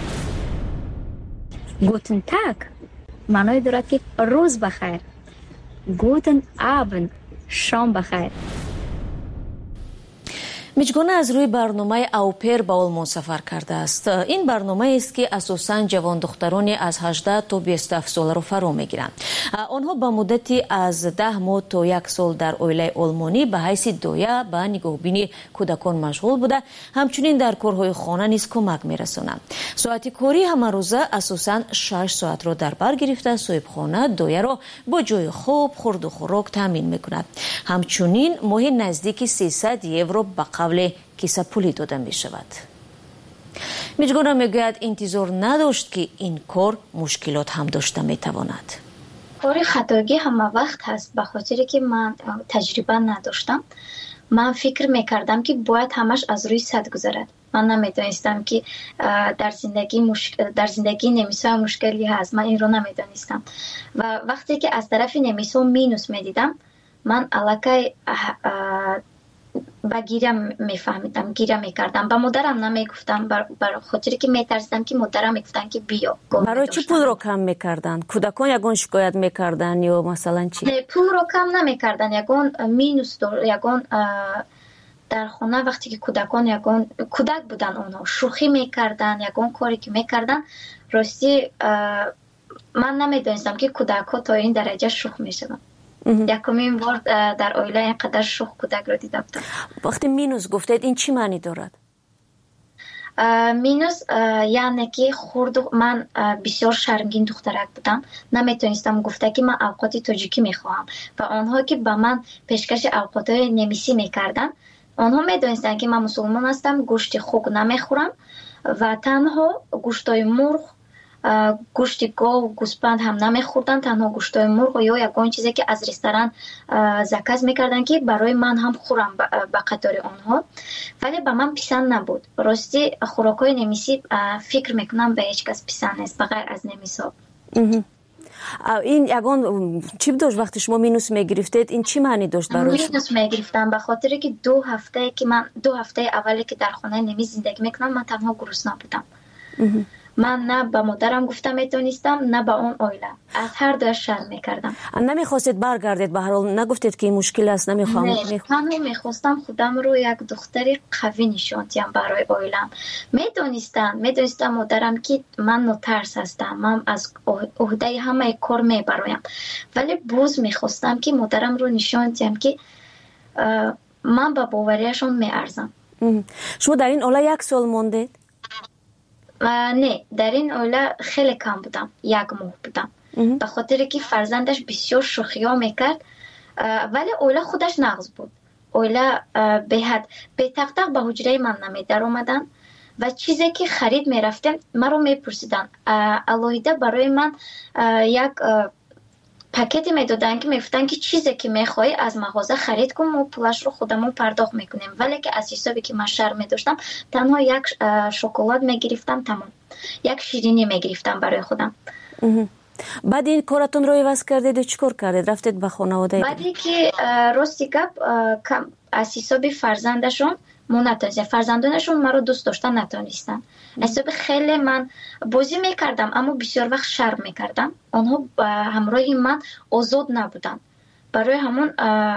گوتن تاگ معنای دارد که روز بخیر. گوتن آبند شام بخیر. میجگونه از روی برنامه اوپر به آلمان سفر کرده است. این برنامه است که اساساً جوان دخترانی از 18 تا 27 ساله را فرا میگیرند. آنها به مدتی از 10 ماه تا 1 سال در عائله آلمانی به حیث دایه به نگاهبینی کودکان مشغول بوده، همچنین در کارهای خانه نیز کمک میرسانند. ساعت کاری همه روزه اساساً 6 ساعت را در بر گرفته صاحبخانه دایه را با جای خواب، خورد و خوراک تامین میکند. همچنین ماهی نزدیک 300 یورو به قبل کیسه پولی داده می شود. میجگونه میگوید انتظار نداشت که این کار مشکلات هم داشته می تواند. کار خطاگی همه وقت هست، به خاطری که من تجربه نداشتم. من فکر میکردم که باید همش از روی سد گذرد. من نمیدانستم که در زندگی نمیسا مشکلی هست. من این رو نمیدانستم و وقتی که از طرف نمیسا مینوس میدیدم، من علاقه و گیره میفهمیدم، گیره میکردم. با مادرم نمیگفتم، برای خاطری که میترسیدم که مادرم میگفتن که بیا. برای چی پول رو کم میکردن؟ کودکان یگان شکایت میکردن یا مثلا چی؟ نه، پول رو کم نمیکردن، یگان مینوس یگان در خونه وقتی که کودکان یگان کودک بودن، اونها شوخی میکردن، یگان کاری که میکردن. راستی من نمیدونستم که کودک ها تا این درجه شوخ میشدن. یکمین بار در عائله اینقدر شوخ کودک رو دیده بودم. وقتی مینوس گفتید این چی معنی دارد؟ مینوس یعنی که من بسیار شرمگین دخترک بودم، نمیتونستم گفته که من اوقات تاجیکی میخواهم و آنها که به من پیشکش اوقاتهای نمیسی میکردن، آنها میدونستن که من مسلمان هستم، گوشت خوک نمیخورم و تنها گوشتای مرغ، گوشت گاو و گوسفند هم نمیخوردن، تنها گوشتای مرغ یا یگان چیزی که از رستوران زکات میکردن که برای من هم خورم به قطار آنها، ولی به من پسند نبود. راستی خوراکای نمیسی فکر میکنم به هیچ کس پسند نیست بغیر از نمیسا. این یگان چی داشت وقتی شما مینوس میگرفتید؟ این چی معنی داشت برای شما؟ مینوس میگرفتم به خاطر که 2 هفته اولی که در خانه نمی زندگی میکنم، من تنها گرسنه بودم. من نه به مادرم گفتم میتونستم، نه به اون عائله، از هر دو شرم میکردم. نمیخواستید برگردید؟ به هر حال نگفتید که این مشکل است؟ نمیخوام. نه، تنها میخواستم خودم رو یک دختری قوی نشون دهم برای عائلم. میدونستم مادرم که من نترس هستم، من از عهده همه کار میبرایم، ولی باز میخواستم که مادرم رو نشون دهم که من به باوریشون میارزم. شما در این عائله 1 سال موندید؟ نه، در این عائله خیلی کم بودم، 1 ماه بودم، به خاطر که فرزندش بسیار شوخی ها میکرد، ولی عائله خودش نغز بود. اویلا به حد به تقطق به حجره من نمیدر اومدن و چیزی که خرید میرفتم مرا میپرسیدن. الهیده برای من یک پاکتی میدادن که میگفتن که چیزی که میخوای از مغازه خرید کن و پولش رو خودمون پرداخت میکنیم. ولی که از حسابی که من شرم داشتم تنها یک شکلات میگرفتم، تمام یک شیرینی میگرفتم برای خودم. بعد این کارتون رو عوض کردید و چیکار کردید؟ رفتید به خانواده؟ بعدی که راستی گپ از حساب فرزندشون منتظر فرزندانشون مرا دوست داشتن نتونستن. حساب خیلی من بازی میکردم اما بسیار وقت شرم میکردم. آنها همراه من آزاد نبودن. برای همون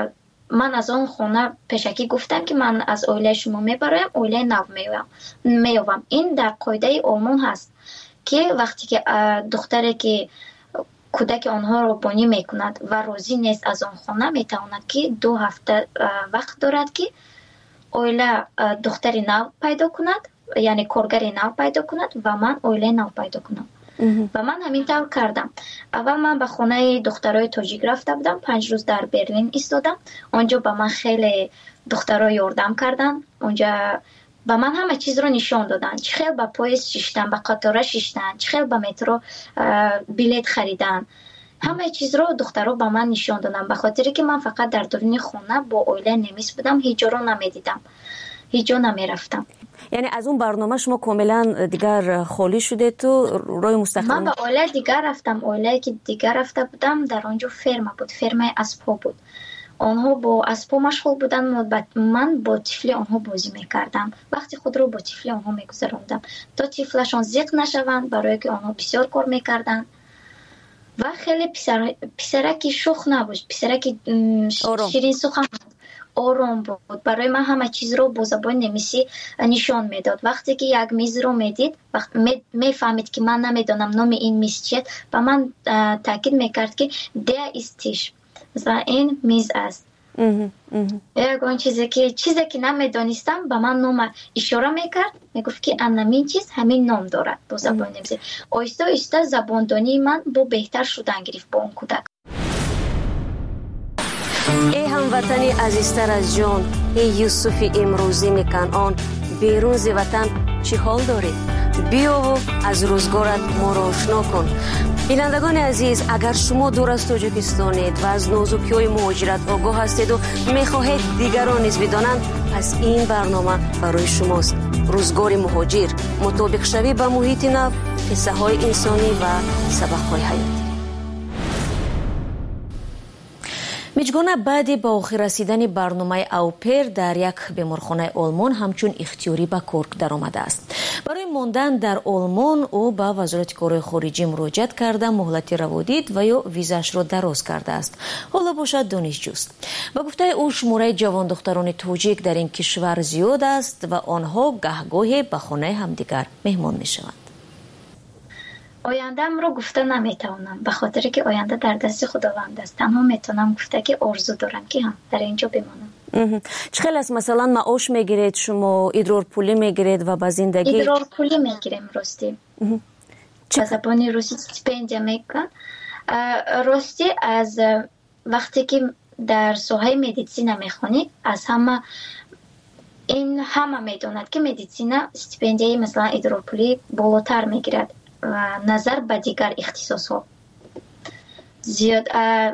من از آن خانه پیشکی گفتم که من از اویله شما میبرایم، اویله نو میوام. این در قاعده آلمان هست که وقتی که دختری که کودک آنها رو بانی میکند و راضی نیست از آن خانه، میتواند که 2 هفته وقت دارد که اویله دختری نو پیدا کند، یعنی کارگری نو پیدا کند و من اویله نو پیدا کنم. و من همین طور کردم. اول من به خانه دخترای تاجیک رفته بودم. 5 روز در برلین ایستادم. اونجا به من خیلی دخترها یاردم کردن. اونجا به من همه چیز رو نشان دادن. چه خیلی به پاییز شیشتن، به قطاره شیشتن، چه خیلی به مترو بلیت خریدن. همه چیز رو دخترها به من نشان دادن. به خاطری که من فقط در درون خانه با اویله نمیس بودم، هیچ جا رو نمیدیدم، هیچ جا نمیرفتم. یعنی از اون برنامه شما کاملا دیگر خالی شده تو روی مستقل؟ من به اویله دیگر رفتم. اویله که دیگر رفته بودم در آنجا فرما بود، فرمای اسبا بود. آنها با اسبا مشغول بودن، من با طفل آنها بازی میکردم. وقتی خود رو با طفل آنها میگذراندم تا طفلشان زیق نشوند، برای که آنها بسیار کار میکردن و خیلی پسرکی شوخ نبود، پسرکی شیرین سخن آرام بود. برای من همه چیز رو با زبان نمیسی نشان میداد. وقتی که یک میز رو میدید، وقتی میفهمید که من نمیدونم نام این میز چیه، با من تاکید میکرد که ده استیش، مثلا این میز است. اون چیزی که نمیدونستم با من نام اشاره میکرد، میگفت که همین چیز همین نام دارد با زبان نمیسی. آیسته آیسته زباندانی من با بهتر شدن گرفت با اون کودک. ای هموطنی عزیزتر از جان، ای یوسف امروزی کنعان، بیرون ز وطن چی حال داری؟ بیا و از روزگارت ما را آشنا کن. بینندگان عزیز، اگر شما دور از تاجیکستانید و از نازکی‌های مهاجرت آگاه هستید و می‌خواهید دیگران نیز بدانند، پس این برنامه برای شماست. روزگار مهاجر، مطابق شوی به محیط نو، قصه‌های انسانی و سبق‌های حیاتی. میجگونه بعد با آخر رسیدن برنامه اوپر در یک بیمارخانه آلمان همچون اختیاری به کار در آمده است. برای ماندن در آلمان او به وزارت کارهای خارجی مراجعت کرده مهلت روادید و یا ویزاش را دراز کرده است. حالا باشد دانشجوست. به گفته او شماره جوان دختران تاجیک در این کشور زیاد است و آنها گهگاهی به خانه همدیگر مهمان میشوند. آینده‌ام رو گفته نمیتونم، به خاطر که آینده در دست خداوند است. تنها میتونم گفته که آرزو دارم که هم در اینجا بمانم. چقدر است مثلا معاش میگیرید شما؟ ادرار پولی میگیرید و به زندگی؟ ادرار پولی میگیریم راستی. به زبان روسی استیپندیا میگن. راستی از وقتی که در ساحه مدیسین میخونید، از همه میدوند که مدیسین استیپندیای مثلا ادرار پولی بالاتر میگیرد و نظر به دیگر اختصاص ها زیاد.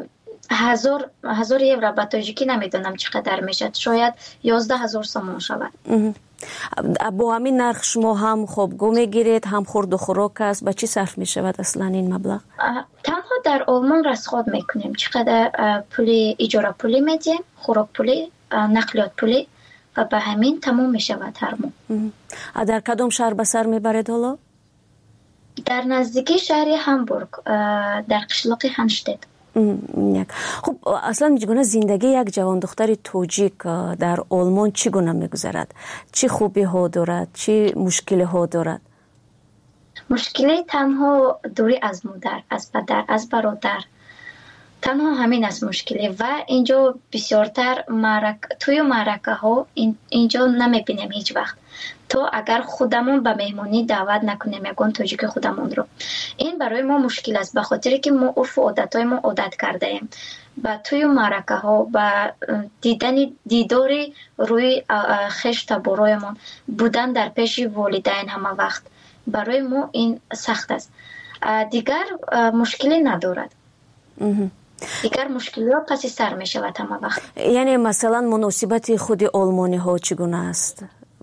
1000 یورو به تاجیکی نمیدونم چقدر میشد، شاید 11000 سومون شود. با همین نرخ شما هم خوابگاه میگیرید، هم خورد و خوراک است، به چی صرف میشود اصلا این مبلغ؟ تنها در آلمان رسخود میکنیم، چقدر پولی اجاره پولی میدیم، خوراک پولی، نقلیات پولی و به همین تمام میشود هر ماه. در کدام شهر به سر میبرید حالا؟ در نزدیکی شهر هامبورگ، در قشلاق هانشتت. خب اصلا میگونه زندگی یک جوان دختر تاجیک در آلمان چگونه میگذرد؟ چه خوبی ها دارد؟ چه مشکلی ها دارد؟ مشکلی تنها دوری از مادر، از پدر، از برادر، تنها همین است مشکلی. و اینجا بسیارتر توی معرکه ها اینجا نمیبینیم هیچ وقت. то агар худамон ба меҳмонӣ даъват накунем ягон тоҷики худамонро. ин барои мо мушкил аст, ба хотире ки мо урфу одатҳои мо одат кардаем ба тӯю маъракаҳо, ба дидори рӯи хештабороямон, будан дар пеши волидайн ҳама вақт. барои мо ин сахт аст. дигар мушкиле надорад. дигар мушкилиҳо паси сар мешавад ҳама вақт. яъне масалан муносибати худи олмониҳо чӣ гуна аст?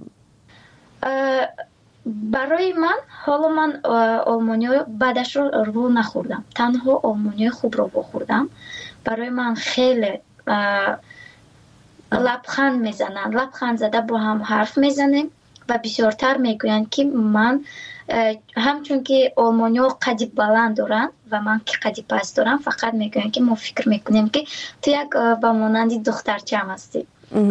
барои ман ҳоло ман олмониҳо баъдашро рӯ нахӯрдам, танҳо олмониҳои хубро вохӯрдам. барои ман хеле лабханд мезананд, лабханд зада бо ҳам ҳарф мезанем ва бисёртар мегӯянд ки ман ҳамчун ки олмониҳо қади баланд доранд ва ман ки қади паст дорам, фақат мегӯянд ки мо фикр мекунем ки ту як ба монанди духтарчам ҳастӣ.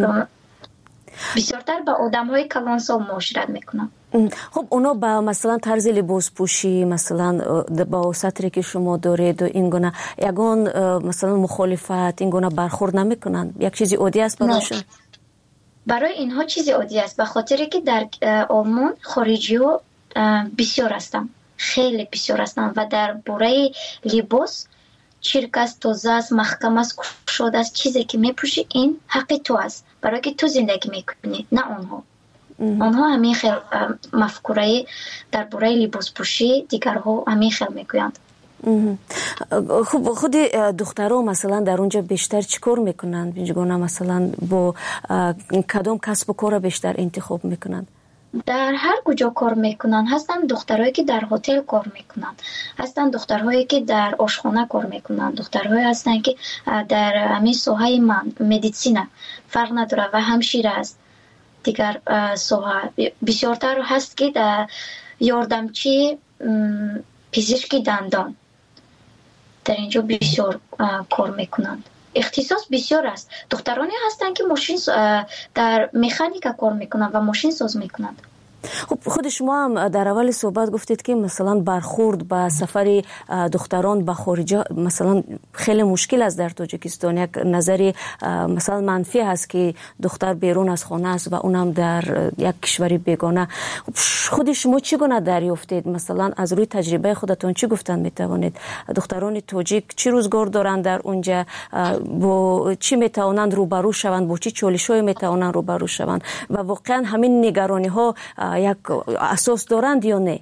бисёртар ба одамҳои калонсол муошират мекунам. хуб оно ба масалан тарзи либоспӯшӣ, масалан ба сатре ки шумо доред ин гуна ягон масалан мухолифат, ин гуна бархӯрд намекунанд? як чизи оддӣ аст барошон? барои инҳо чизи оддӣ аст, ба хотире ки дар олмон хориҷиҳо бисёр ҳастанд, хеле бисёр ҳастанд ва дар бораи либос чирк аст, тоза аст, маҳкам аст, кушод аст. чизе ки мепӯшӣ ин ҳаққи ту аст, барое ки ту зиндагӣ мекунӣ, на онҳо. онҳо ҳамин хел мафкураи дар бораи либоспӯшӣ дигарҳо ҳамин хел мегӯянд. хуб худи духтаро масалан дар онҷа бештар чӣ кор мекунанд? бинҷгона масалан бо кадом касбу корро бештар интихоб мекунанд? дар ҳар куҷо кор мекунанд. ҳастанд духтарҳое ки дар ҳотел кор мекунанд, ҳастанд духтарҳое ки дар ошхона кор мекунанд, духтарҳое ҳастанд ки дар ҳамин соҳаи медисина фарқ надорад ва ҳамшира аст. дигар соҳа бисёртар ҳаст ки дар ёрдамчи пизишки дандон дар инҷо бисёр кор мекунанд. ихтисос бисёр аст. духтароне ҳастанд ки мошин дар механика кор мекунанд ва мошинсоз мекунанд. خب خود شما هم در اول صحبت گفتید که مثلا برخورد با سفر دختران به خارج مثلا خیلی مشکل است در تاجیکستان. یک نظری مثلا منفی هست که دختر بیرون از خانه است و اونم در یک کشوری بیگانه. خود شما چی گونه دریافتید؟ مثلا از روی تجربه خودتون چی گفتن میتوانید؟ دختران تاجیک چی روزگار دارند در اونجا؟ با چی میتوانند روبرو شوند؟ با چی چالش‌هایی میتوانند روبرو شوند؟ و واقعا همین نگرانی ها یک اساس دارند یا نه؟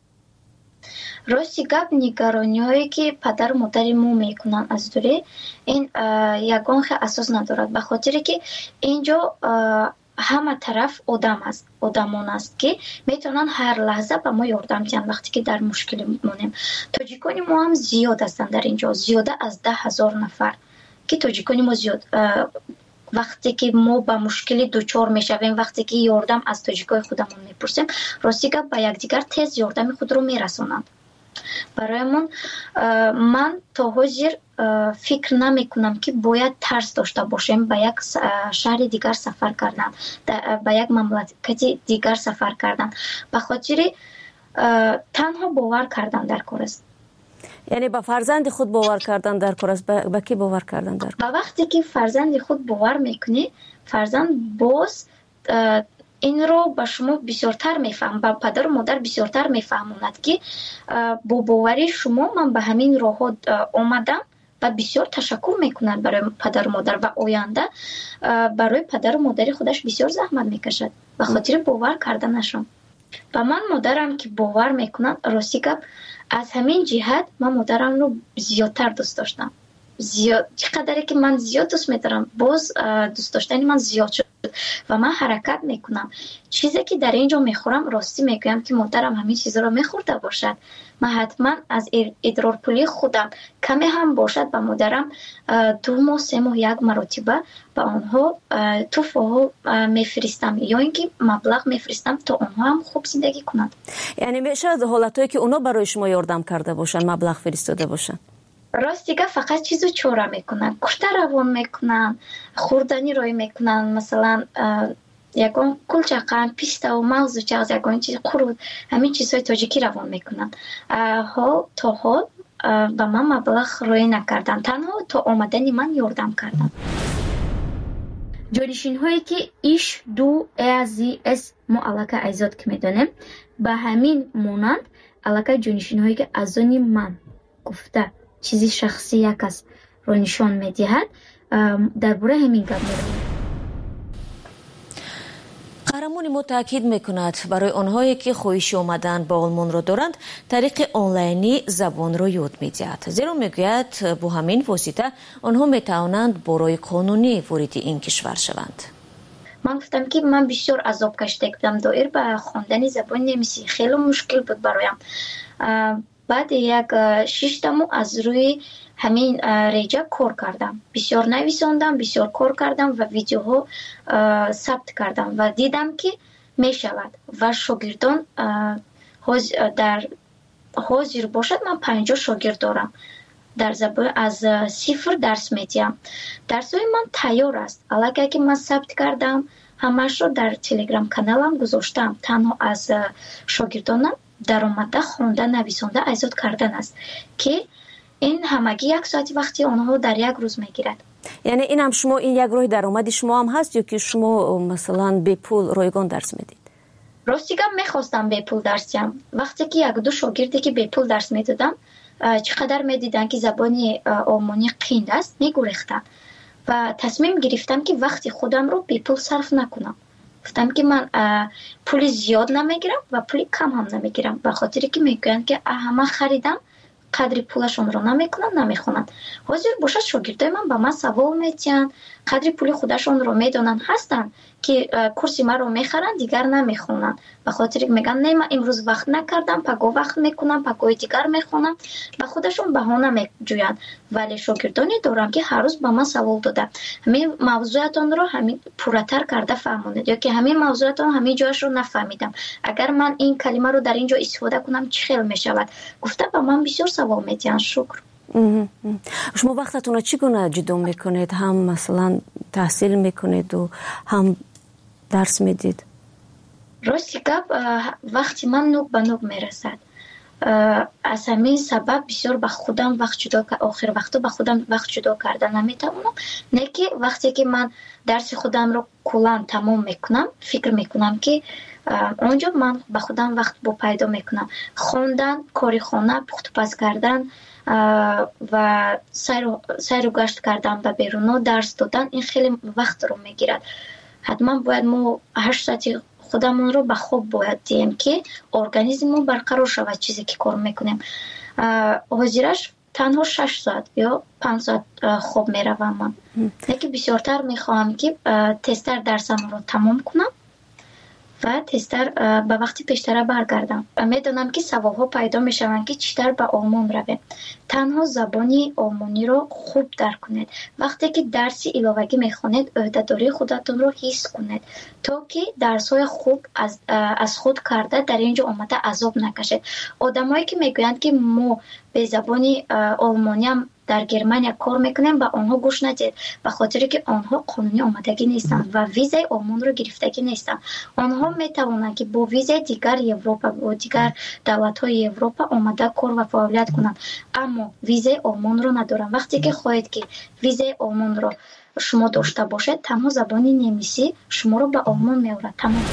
راستی گپ نگرانی‌هایی که پدر و مادر ما میکنن از دوره این یگان خیلی اساس ندارد، به خاطر که اینجا همه طرف آدم است، آدمان است که میتونن هر لحظه به ما یاردم دهند وقتی که در مشکل مونیم. تاجیکان ما هم زیاد هستند در اینجا، زیاده از 10,000 نفر که تاجیکان ما زیاد وقتی که ما با مشکل دوچار میشویم، وقتی که یاردم از تاجیکای خودمون میپرسیم، راستی که با یکدیگر تیز یاردم خود رو میرسونند. برایمون من تا حاضر فکر نمیکنم که باید ترس داشته باشیم به یک شهر دیگر سفر کردن، به یک مملکت دیگر سفر کردن، به خاطر تنها باور کردن در کار است. یعنی با فرزند خود باور کردن در کار است. با کی باور کردن در کار؟ با وقتی که فرزند خود باور میکنی، فرزند باز این رو به شما بسیارتر میفهم، با پدر و مادر بسیارتر میفهموند که با باوری شما من به همین راه آمدم و بسیار تشکر میکنند برای پدر و مادر و آینده برای پدر و مادر خودش بسیار زحمت میکشد به خاطر باور کردنشون. و من مادرم که باور میکنند، راستی گپ از همین جهت من مادرم رو زیادتر دوست داشتم. زیاد چقدری که من زیاد دوست می‌دارم، باز دوست داشتن من زیاد شد و من حرکت میکنم. چیزی که در اینجا میخورم راستی میگم که مادرم همین چیزا رو میخورده باشد، من حتما از ادرارپولی خودم کمی هم باشد به مادرم 2 ماه 3 ماه یک مرتبه به آنها تحفه میفرستم یا اینکه مبلغ میفرستم تا آنها هم خوب زندگی کنند. یعنی میشه حالتایی که اونا برای شما یاردم کرده باشن، مبلغ فرستاده باشن؟ راست دیگه فقط چیزو چوره میکنن، کشته روان میکنن، خوردنی روی میکنن، مثلا یگان کلچقن، پیستا و مغز و چغز، یگان چیز قرود، همین چیزهای تاجیکی روان میکنن. تا حال به من مبلغ روی نکردن، تنها تا آمدنی من یاردم کردن. جانشین‌هایی که ایش دو ازی اس ما علاقه ایزاد که میدونیم به همین مونند علاقه جانشین‌هایی که از آن من گفته چیزی شخصی یک کس رو نشان میدهد درباره همین گپ می‌ریم. قهرمان ما تاکید میکند برای آنهایی که خواهش آمدن به آلمان را دارند طریق آنلاینی زبان را یاد میدهد، زیرا میگوید با همین واسطه آنها میتوانند برای قانونی وارد این کشور شوند. من گفتم که من بسیار عذاب کشیده بودم دایر به خواندن زبان نمیسی، خیلی مشکل بود برایم. بعد یک 6 ماه از روی همین ریجا کار کردم، بسیار نویساندم، بسیار کار کردم و ویدیوها ثبت کردم و دیدم که می شود و شاگردان در حاضر باشد. من 50 شاگرد دارم در زبان از صفر درس میدیم. درسای من تیار است، علاقه که من ثبت کردم همش رو در تلگرام کانالم گذاشتم. تنها از شاگردانم درآمده خوانده نویسنده ایجاد کردن است که این همگی 1 ساعت وقتی آنها در یک روز میگیرد. یعنی این هم شما این یک راه درآمد شما هم هست یا که شما مثلا به پول رایگان درس میدید؟ راستیگم میخواستم به پول درس دهم. وقتی که 1-2 شاگردی که به پول درس میدادم چقدر میدیدن که زبانی آلمانی قیند است میگریختن و تصمیم گرفتم که وقتی خودم رو به پول صرف نکنم. گفتم که من پول زیاد نمیگیرم و پول کم هم نمیگیرم، به خاطری که میگن که همه خریدم قدری پولشون رو نمیکنن نمیخونن. حاضر باشد شاگردای من به من سوال میتین، قدری پول خودشون رو میدونن هستن که کورس ما رو میخرن دیگر نمیخونن، به خاطر که میگن نه من امروز وقت نکردم پگاه وقت میکنم پگاه دیگر میخونم، به خودشون بهانه میجوین. ولی شاگردانی دارم که هر روز به من سوال داده همین موضوعتون رو همین پورتر کرده فهموندید یا که همین موضوعتون همین جایش رو نفهمیدم، اگر من این کلمه رو در اینجا استفاده کنم چه خیلی میشود. گفته به من بسیار سوال میتین. شکر. شما وقتتون رو چگونه جدا میکنید؟ هم مثلا تحصیل میکنید و هم درس میدید؟ راستی گپ وقتی من نوک به نوک میرسد. از همین سبب بسیار به خودم وقت جدا آخر وقتا به خودم وقت جدا کردن نمیتونم. نه که وقتی که من درس خودم رو کلا تمام میکنم فکر میکنم که اونجا من به خودم وقت با پیدا میکنم. خواندن، کاری خانه، پخت پز کردن و سیر و گشت کردن به بیرون درس دادن این خیلی وقت رو میگیرد. حتما باید ما 8 ساعت خودمون رو به خواب باید دیم که ارگانیسممون برقرار شود چیزی که کار میکنیم. حاضرش تنها 6 ساعت یا 5 ساعت خواب میروم من. لیکن بسیارتر میخواهم که تستر درسم رو تمام کنم و تستر به وقتی پیشتر برگردم. میدونم که سوالها پیدا میشوند که چطور به آلمان رویم. تنها زبانی آلمانی رو خوب درک کنید. وقتی که درسی علاوگی میخونید عهده‌داری خودتون رو حس کنید تا که درس‌های خوب از خود کرده در اینجا آمده عذاب نکشید. آدمایی که میگویند که ما به زبانی آلمانی هم در گرمانیا کار میکنیم با آنها گوش ندید، به خاطر که آنها قانونی آمدگی نیستند و ویزای آلمان رو گرفتگی نیستند. آنها میتوانند که با ویزای دیگر اروپا و دیگر دولت‌های اروپا آمده کار و فعالیت کنند، اما ویزای آلمان رو ندارند. وقتی که خواهید که ویزای آلمان رو شما داشته باشید تنها زبانی نمیسی شما رو به آلمان می‌آورد. تمام.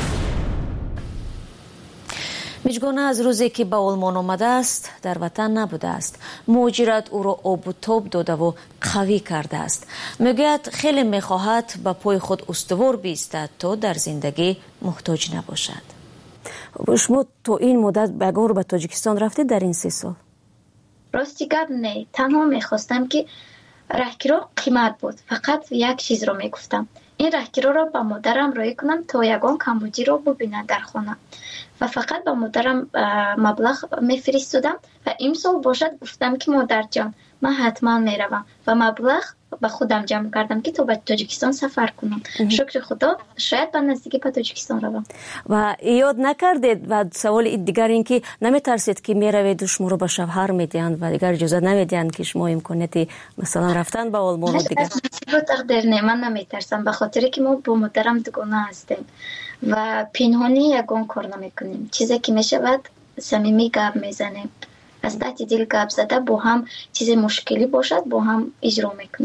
میجگانه از روزی که به آلمان آمده است در وطن نبوده است. مهاجرت او را آب و تاب داده و قوی کرده است. میگوید خیلی میخواهد به پای خود استوار بیستد تا در زندگی محتاج نباشد. شما تو این مدت بگاه رو به تاجیکستان رفتید در این 3 سال؟ راستی گپ نه، تنها میخواستم که راهگیرا قیمت بود. فقط یک چیز رو میگفتم، این راهگیرا رو با مادرم رای کنم تا یگان کمبودی رو ببینه در خانه و فقط با مادرم مبلغ میفرستادم و امسال باشد گفتم که مادر جان من حتما میروم و مبلغ با خودم جمع کردم که تا به تاجیکستان سفر کنم. شکر خدا شاید به نزدیکی به تاجیکستان روم. و یاد نکردید و سوال دیگر این که نمیترسید که میروید و شما رو به شوهر میدین و دیگر اجازه نمیدین که شما امکانیتی مثلا رفتن به آلمان و دیگر؟ رو تقدیر نه، من نمیترسم به خاطر که ما با مادرم دوگانه هستیم و پنهانی یگان کار نمیکنیم. چیزی که میشود صمیمی گپ میزنیم، از دست دل گپ زده با هم چیز مشکلی باشد با هم اجرا میکنیم.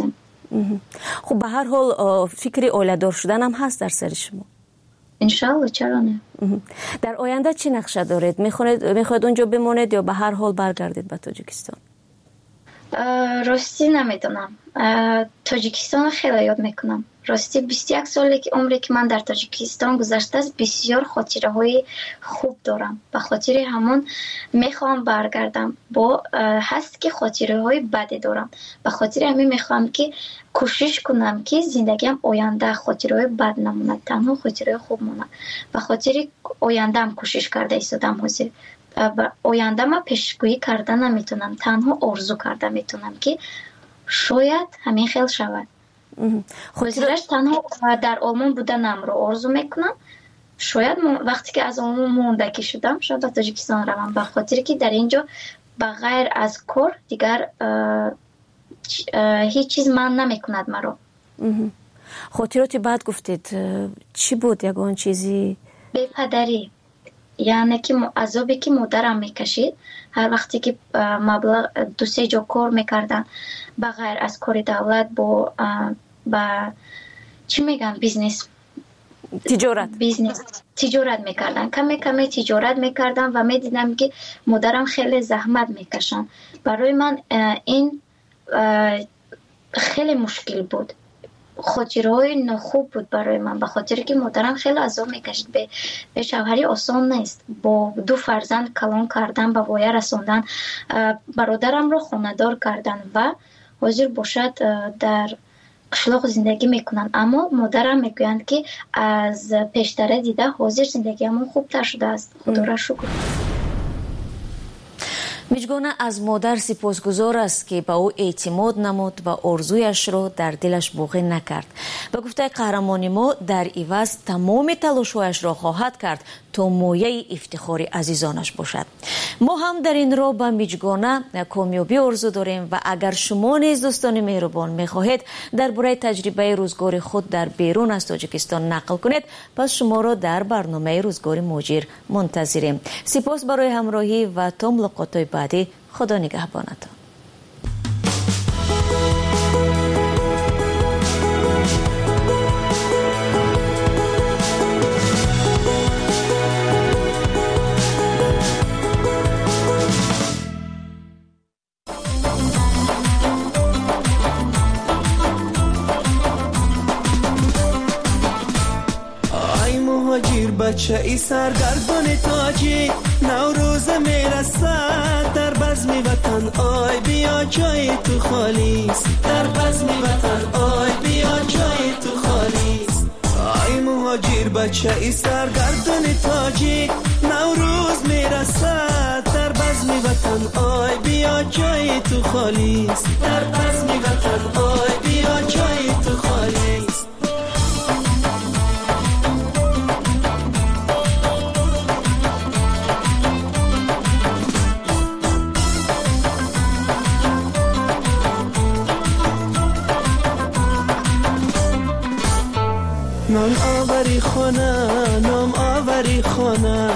خب به هر حال فکر اولادار شدن هم هست در سر شما؟ انشالله، چرا نه. در آینده چی نقشه دارید؟ میخواید اونجا بمونید یا به هر حال برگردید به تاجیکستان؟ راستی نمیدونم. تاجیکستان خیلی یاد میکنم. راستی 21 سالی که عمری که من در تاجیکستان گذشته است، بسیار خاطره های خوب دارم. به خاطر همون میخوام برگردم. با هست که خاطره های بدی دارم. به خاطر همین میخوام که کوشش کنم که زندگیم آینده خاطره های بد نمونه، تنها خاطره خوب مونه. به خاطر آینده هم کوشش کرده ایستادم حاضر. آینده ما پیشگویی کرده نمیتونم، تنها آرزو کرده میتونم که شاید همین خیلی شود. خاطرش تنها در آلمان بودنم رو آرزو میکنم. شاید وقتی که از آلمان موندگی شدم شاید به تاجیکستان روم، به خاطر که در اینجا بغیر از کار دیگر هیچ چیز من نمیکند مرا. خاطراتی بعد گفتید چی بود یگان چیزی؟ بی‌پدری، یعنی که عذابی که مادرم میکشید هر وقتی که مبلغ 2-3 جا کار میکردن بغیر از کار دولت با چی میگن بیزنس، تجارت میکردن، کمی تجارت میکردن و میدیدم که مادرم خیلی زحمت میکشن. برای من این خیلی مشکل بود، خاطرهای نخوب بود برای من، به خاطر که مادرم خیلی عذاب میکشید. به شوهری آسان نیست، با 2 فرزند کلان کردن، به وایه رساندن، برادرم رو خانه‌دار کردن و حاضر باشد در قشلاق زندگی میکنن. اما مادرم میگویند که از پیشتره دیده حاضر زندگیمون خوبتر شده است. خدا را شکر. میجگانه از مادر سپاسگزار است که به او اعتماد نمود و آرزویش را در دلش باقی نکرد. به گفته قهرمان ما در عوض تمام تلاش‌هایش را خواهد کرد تا مایه افتخار عزیزانش باشد. ما هم در این راه به میجگانه کامیابی آرزو داریم و اگر شما نیز دوستان مهربان میخواهید درباره تجربه روزگار خود در بیرون از تاجیکستان نقل کنید، پس شما را در برنامه روزگار مهاجر منتظریم. سپاس برای همراهی و تا ملاقات بعدی. خدا نگهبانتان. بچه ای سرگردان تاجی نوروز میرسد، در بزم وطن آی بیا جای تو خالیست، در بزم وطن آی بیا جای تو خالیست. آی مهاجر بچه ای سرگردان تاجی نوروز میرسد، در بزم وطن آی بیا جای تو خالیست، در بزم وطن آی بیا جای تو خالیست. نام آوری خانه، نام آوری خانه،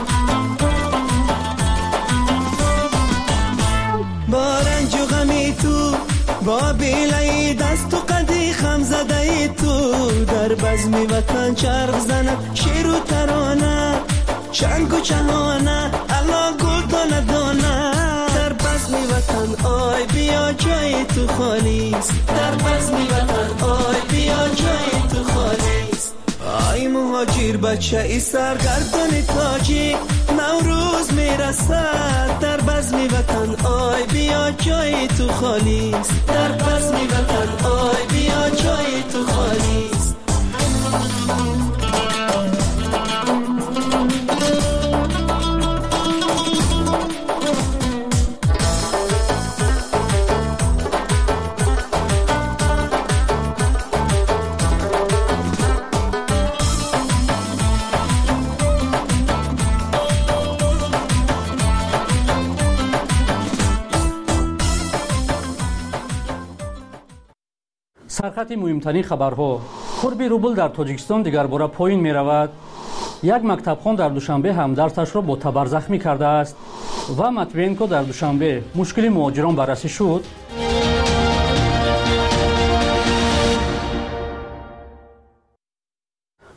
با رنج و غمی تو، با بیلای دست و قدی خم زده تو، در بزم وطن چرخ زند شیر و ترانه، چنگ و چهانه الا گل دانه دانه، در بزم وطن آی بیا جای تو خالیست، در بزم وطن آی بیا جای تو خالیست. آی مهاجر بچه ای سرگردان تاجی نوروز میرسد، در بزم وطن آی بیا جای تو خالیست، در بزم وطن آی بیا جای تو خالیست. سرخط مهمترین خبرها: قرب روبل در تاجیکستان دیگر باره پایین می رود. یک مکتبخوان در دوشنبه همدردش را با تبر زخمی کرده است و متوینکو در دوشنبه مشکل مهاجران بررسی شد.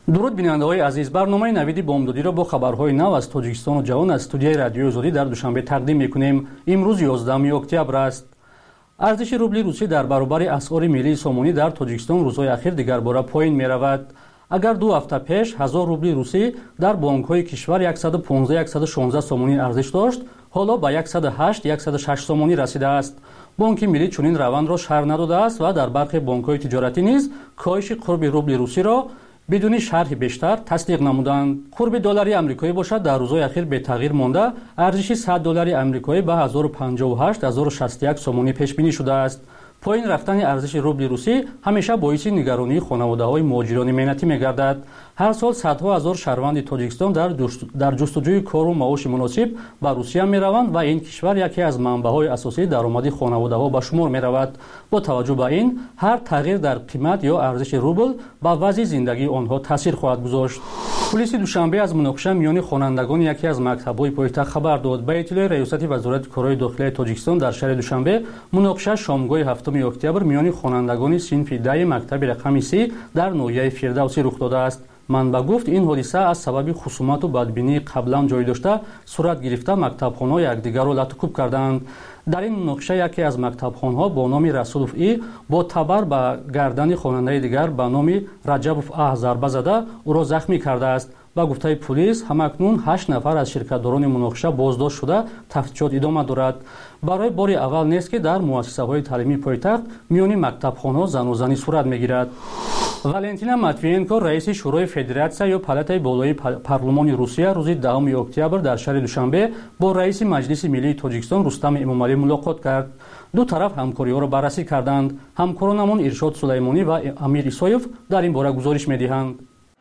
درود بیننده‌های عزیز، برنامه نوید بامدادی را با خبرهای نو از تاجیکستان و جهان از استودیوی رادیوی آزادی در دوشنبه تقدیم می‌کنیم. امروز 11 اکتبر است. ارزش روبل روسی در برابر اسعار ملی سومونی در تاجیکستان روزهای اخیر دیگر باره پایین می‌رود. اگر 2 هفته پیش 1000 روبل روسی در بانک‌های کشور 115-116 سومونی ارزش داشت، حالا به 108-106 سومونی رسیده است. بانک ملی چنین روند را شرح نداده است و در برخی بانک‌های تجارتی نیز کاهش قرب روبل روسی را بدون شرح بیشتر تصدیق نمودند. قرب دلاری آمریکایی باشد در روزهای اخیر به تغییر مانده، ارزش 100 دلار آمریکایی به 1058-1061 سومونی پیش بینی شده است. پایین رفتن ارزش روبل روسی همیشه باعث نگرانی خانواده‌های مهاجران مهنتی می‌گردد. هر سال صدها هزار شهروند تاجیکستان در جستجوی کار و معاش مناسب به روسیه می‌روند و این کشور یکی از منبع‌های اساسی درآمد خانواده‌ها به شمار می‌رود. با توجه به این، هر تغییر در قیمت یا ارزش روبل به وضع زندگی آنها تاثیر خواهد گذاشت. پلیس دوشنبه از مناقشه میان خوانندگان یکی از مکتب‌های پایتخت خبر داد. به اطلاع ریاست وزارت کارهای داخلی تاجیکستان در شهر دوشنبه، مناقشه شامگاه 7 اکتبر میان خوانندگان صنف 10 مکتب رقم 3 در ناحیه فردوسی رخ داده است. منبع گفت این حادثه از سبب خصومت و بدبینی قبلا جای داشته صورت گرفته مکتبخانه‌ها یکدیگر را لطکوب کردند. در این مناقشه یکی از مکتبخانه‌ها با نام رسولوف ای با تبر به گردن خواننده دیگر به نام رجبوف اه ضربه زده او را زخمی کرده است. با گفته پلیس همکنون 8 نفر از شرکت‌داران مناقشه بازداشت شده تفتیشات ادامه دارد. برای بار اول نیست که در مؤسسه‌های تعلیمی پایتخت میان مکتبخانه‌ها زن و زنی صورت می‌گیرد. والنتینا ماتوینکو رئیس شورای فدراسیا یا پالاتای بالای پارلمان روسیه روز 10 اکتبر در شهر دوشنبه با رئیس مجلس ملی تاجیکستان رستم امامعلی ملاقات کرد. دو طرف همکاری‌ها را بررسی کردند. همکارانمان ارشاد سلیمانی و امیر ایسایف در این باره گزارش می‌دهند.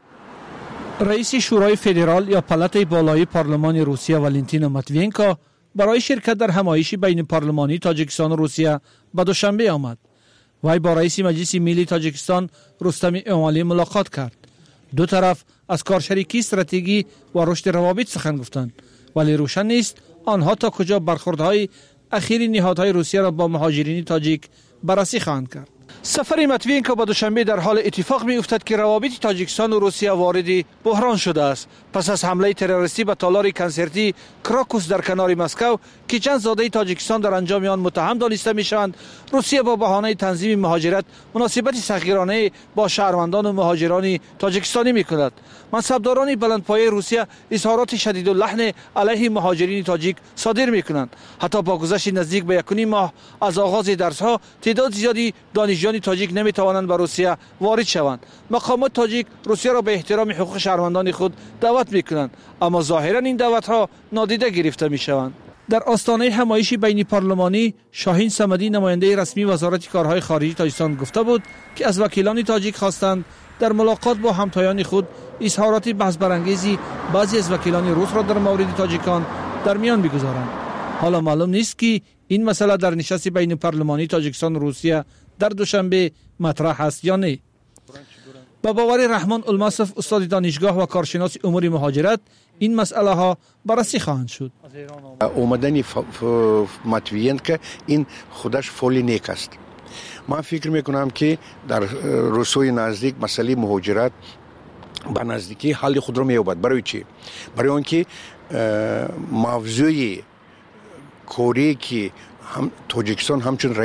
رئیس شورای فدرال یا پالاتای بالای پارلمان روسیه والنتینا ماتوینکو برای شرکت در همایشی بین پارلمانی تاجیکستان و روسیه به دوشنبه آمد. وی با رئیس مجلس ملی تاجیکستان رستم امامعلی ملاقات کرد. دو طرف از کارشریکی استراتژی و رشد روابط سخن گفتند، ولی روشن نیست آنها تا کجا برخوردهای اخیر نهادهای روسیه را با مهاجرین تاجیک بررسی خواهند کرد. سفر ماتوینکو به دوشنبه در حال اتفاق می افتد که روابط تاجیکستان و روسیه وارد بحران شده است پس از حمله تروریستی به تالار کنسرتی کراکوس در کنار مسکو که چند زاده تاجیکستان در انجام آن متهم دانسته می شوند. روسیه با بهانه تنظیم مهاجرت مناسبت سخیرانه با شهروندان و مهاجران تاجیکستانی می کند. منصبداران بلندپایه روسیه اظهارات شدید و لحن علیه مهاجرین تاجیک صادر می کنند. حتی با گذشت نزدیک به 1.5 ماه از آغاز درس ها تعداد زیادی دانشجویان تاجیک نمی توانند به روسیه وارد شوند. مقامات تاجیک روسیه را به احترام حقوق شهروندان خود دعوت می کنند، اما ظاهرا این دعوت ها نادیده گرفته می شوند. در آستانه همایشی بین پارلمانی، شاهین صمدی نماینده رسمی وزارت کارهای خارجی تاجیکستان گفته بود که از وکیلان تاجیک خواستند در ملاقات با همتایان خود اظهارات بحث برانگیزی بعضی از وکیلان روس را در مورد تاجیکان در میان بگذارند. حالا معلوم نیست که این مسئله در نشست بین پارلمانی تاجیکستان و روسیه در دوشنبه مطرح است یا نه. با باور رحمان الماصف استاد دانشگاه و کارشناس امور مهاجرت این مسئله ها بررسی خواهند شد. اومدن ماتوینکو این خودش فعل نیک است. من فکر میکنم که در روسیه نزدیک مسئله مهاجرت به نزدیکی حل خود را مییابد. برای چی؟ برای آنکه موضوع کاری که تاجیکستان همچون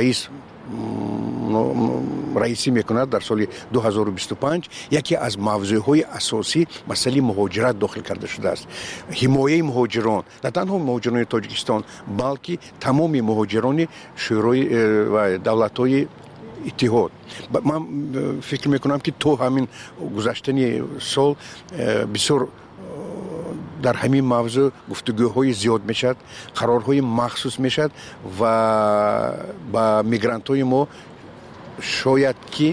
رئیسی میکند در سال 2025 یکی از موضوعهای اساسی مسئله مهاجرت داخل کرده شده است. حمایه مهاجران، نه تنها مهاجران تاجیکستان بلکه تمام مهاجران شورای و دولت‌های اتحاد. من فکر میکنم که تو همین گذشتن سال بسیار در همین موضوع گفتگوهای زیاد میشد، قرارهای مخصوص میشد و با میگرانت‌های ما شاید که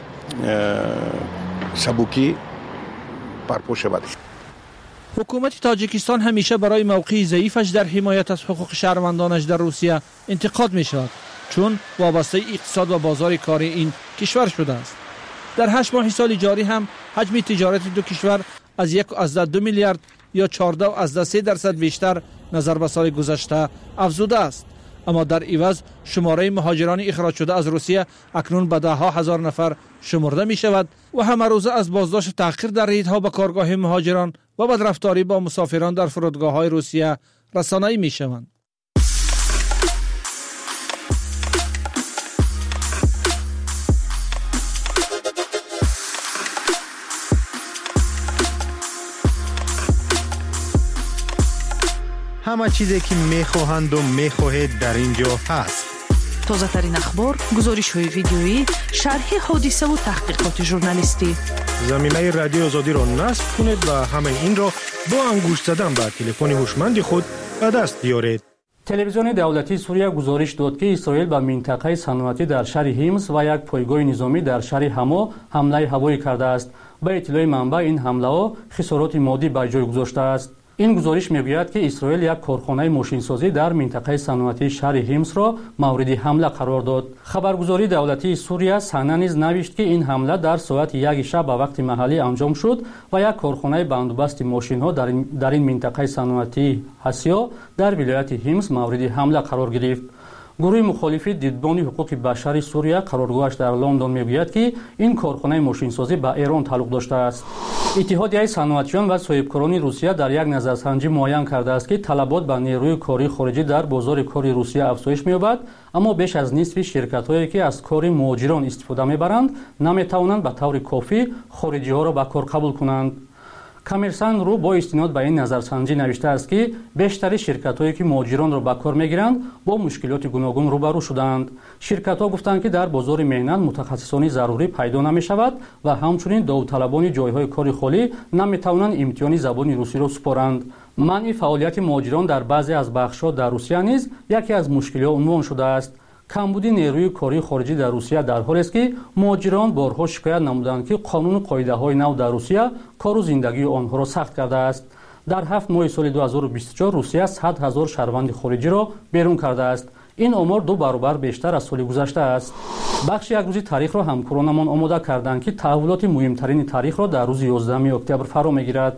سبکی برپا شود. حکومت تاجیکستان همیشه برای موقع ضعیفش در حمایت از حقوق شهروندانش در روسیه انتقاد می شود، چون وابسته اقتصاد و بازار کاری این کشور شده است. در 8 ماه سال جاری هم حجم تجارت دو کشور از 1.2 میلیارد یا 14.3% بیشتر نظر به سال گذشته افزوده است. اما در عوض شماره مهاجران اخراج شده از روسیه اکنون به 10,000 نفر شمرده می شود و همه روزه از بازداشت تأخیر در رسیدها به کارگاه مهاجران و بدرفتاری با مسافران در فرودگاه‌های روسیه رسانه‌ای می شوند. همه چیزی که میخواهند و میخواهید در اینجا هست. تازه ترین اخبار، گزارش های ویدیویی، شرح حادثه و تحقیقات ژورنالیستی. زمینه رادیو آزادی را نصب کنید و همه این را با انگشت زدن به تلفن هوشمند خود به دست بیارید. تلویزیون دولتی سوریه گزارش داد که اسرائیل به منطقه صنعتی در شهر هیمس و یک پایگاه نظامی در شهر حما حمله هوایی کرده است. به اطلاع منبع این حمله ها خسارات مادی به جای گذاشته است. این گزارش میگوید که اسرائیل یک کارخانه ماشینسازی در منطقه صنعتی شهر هیمس را مورد حمله قرار داد. خبرگزاری دولتی سوریه سنا نیز نوشت که این حمله در ساعت 1 شب به وقت محلی انجام شد و یک کارخانه بندوبست ماشین‌ها در این منطقه صنعتی حسیا در ولایت هیمس مورد حمله قرار گرفت. گروه مخالفی دیدبانی حقوق بشر سوریه قرارگاهش در لندن میگوید که این کارخانه ماشینسازی به ایران تعلق داشته است. اتحادیه صنعتیان و صاحبکاران روسیه در یک نظرسنجی معین کرده است که طلبات به نیروی کاری خارجی در بازار کار روسیه افزایش می‌یابد، اما بیش از نصف شرکت‌هایی که از کار مهاجران استفاده می‌برند نمی‌توانند به طور کافی خارجی‌ها را به کار قبول کنند. کامرسان رو با استناد به این نظرسنجی نوشته است که بیشتر شرکت‌هایی که مهاجران را به کار می‌گیرند با مشکلات گوناگون روبرو شدند. شرکت‌ها گفتند که در بازار مهنت متخصصان ضروری پیدا نمی‌شود و همچنین داوطلبان جای‌های کار خالی نمی‌توانند امتحان زبان روسی را سپارند. منع فعالیت مهاجران در بعضی از بخش‌ها در روسیه نیز یکی از مشکلات عنوان شده است. کمبود نیروی کاری خارجی در روسیه در حالی است که مهاجران بارها شکایت نمودند که قانون و قاعده‌های نو در روسیه کار و زندگی آنها را سخت کرده است. در 7 ماه سال 2024 روسیه 100,000 شهروند خارجی را بیرون کرده است. این آمار 2 برابر بیشتر از سال گذشته است. بخش یک روزی تاریخ را همکارانمان آماده کردند که تحولات مهمترین تاریخ را در روز 11 اکتبر فرا می‌گیرد.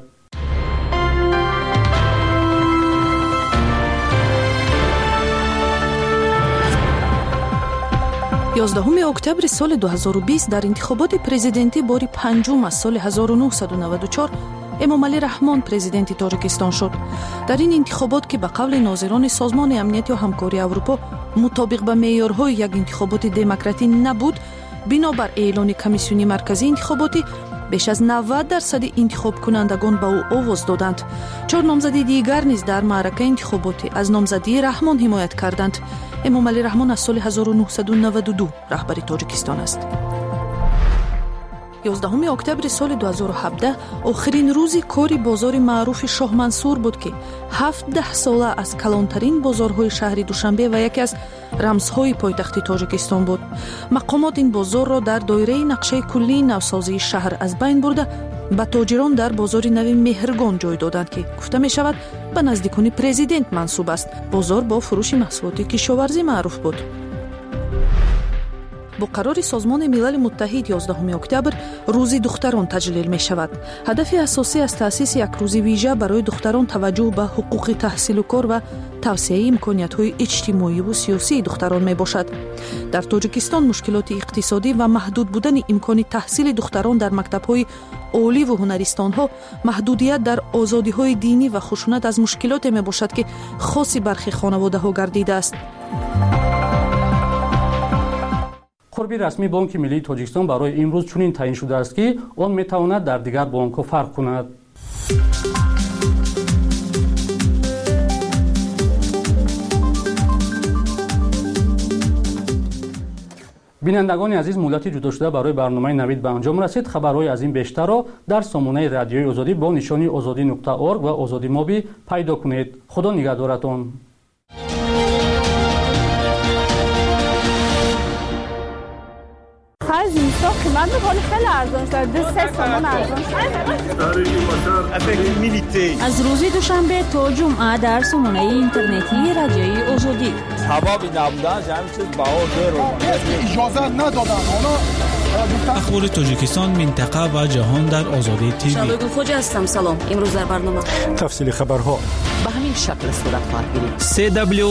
11 اکتبر سال 2020 در انتخابات پرزیدنتی باری پنجم از سال 1994 امامعلی رحمان پرزیدنت تاجیکستان شد. در این انتخابات که به قول ناظران سازمان امنیت و همکاری اروپا مطابق به معیارهای یک انتخابات دموکراتی نبود، بنابر اعلان کمیسیون مرکزی انتخاباتی بیش از 90% انتخاب کنندگان به او آواز دادند. 4 نامزد دیگر نیز در معرکه انتخاباتی از نامزدی رحمان حمایت کردند. امامعلی رحمان از سال 1992 رهبر تاجیکستان است. 11 اکتبر سال 2017 آخرین روزی کاری بازار معروف شاه منصور بود که 17 ساله از کلانترین بازارهای شهر دوشنبه و یکی از رمزهای پایتخت تاجیکستان بود. مقامات این بازار را در دایره نقشه کلی نوسازی شهر از بین برده به تاجران در بازار نو مهرگان جای دادند که گفته می شود به نزدیکان پرزیدنت منسوب است. بازار با فروش محصولات کشاورزی معروف بود. با قرار سازمان ملل متحد 11 اکتبر روز دختران تجلیل می شود. هدف اساسی از تأسیس یک روز ویژه برای دختران توجه به حقوق تحصیل و کار و توسعه امکانیت‌های اجتماعی و سیاسی دختران می باشد. در تاجیکستان مشکلات اقتصادی و محدود بودن امکان تحصیل دختران در مکتب‌های عالی و هنرستان‌ها، محدودیت در آزادی‌های دینی و خشونت از مشکلات می باشد که خاصی برخی خانواده‌ها گردیده است. قرب رسمی بانک ملی تاجیکستان برای امروز چنین تعیین شده است که آن میتواند در دیگر بانک‌ها فرق کند. بینندگان عزیز، مدتی جدا شده برای برنامه نوید به انجام رسید. خبرهای از این بیشتر را در سامانه رادیوی آزادی با نشانی azadi.org و آزادی مابی پیدا کنید. خدا نگهدارتان. از اینستا قیمت می‌کنه خیلی ارزان شده. 3 تومان ارزان شده. از روز دوشنبه تا جمعه در سامانه اینترنتی رادیوی آزادی. تمام نبودن همین چیز بهار رو اجازه ندادن. اونا اخبار تاجیکستان، منطقه و جهان در آزادی تیوی. شادو گلخوج هستم. سلام. امروز در برنامه تفصیل خبرها به همین شکل صورت خواهد گرفت.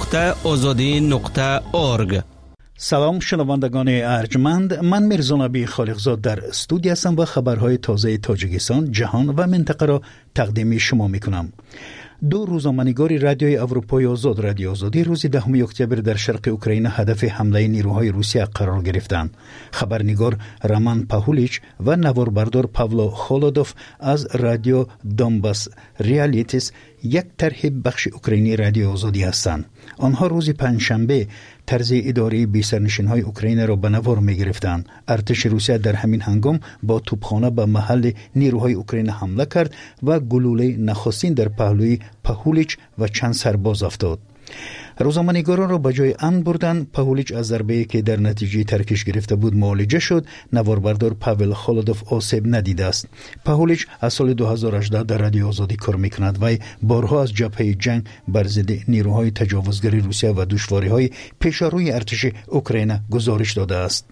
www.azadi.org. سلام شنوندگان ارجمند، من میرزا نبی خالقزاد در استودیو هستم و خبرهای تازه تاجیکستان، جهان و منطقه را تقدیم شما میکنم. دو روزنامه‌نگار رادیوی اروپای آزاد رادیو آزادی روز 10 اکتبر در شرق اوکراین هدف حمله نیروهای روسیه قرار گرفتند. خبرنگار رامان پاهولیچ و نواربردار پاولو خولودوف از رادیو دونباس ریالیتیس، یک طرح بخش اوکراینی رادیو آزادی هستند. آنها روز پنجشنبه طرز اداره بی‌سرنشین‌های اوکراین را به نوار می‌گرفتند. ارتش روسیه در همین هنگام با توپخانه به محل نیروهای اوکراین حمله کرد و گلوله نخستین در پهلوی پاهولیچ و چند سرباز افتاد. روزنامه‌نگاران را به جای امن بردند. پاهولیچ از ضربه‌ای که در نتیجه ترکش گرفته بود معالجه شد. نواربردار پاول خولودوف آسیب ندیده است. پاهولیچ از سال 2018 در رادیو آزادی کار می‌کند و بارها از جبهه جنگ بر ضد نیروهای تجاوزگری روسیه و دشواری‌های پیش روی ارتش اوکراین گزارش داده است.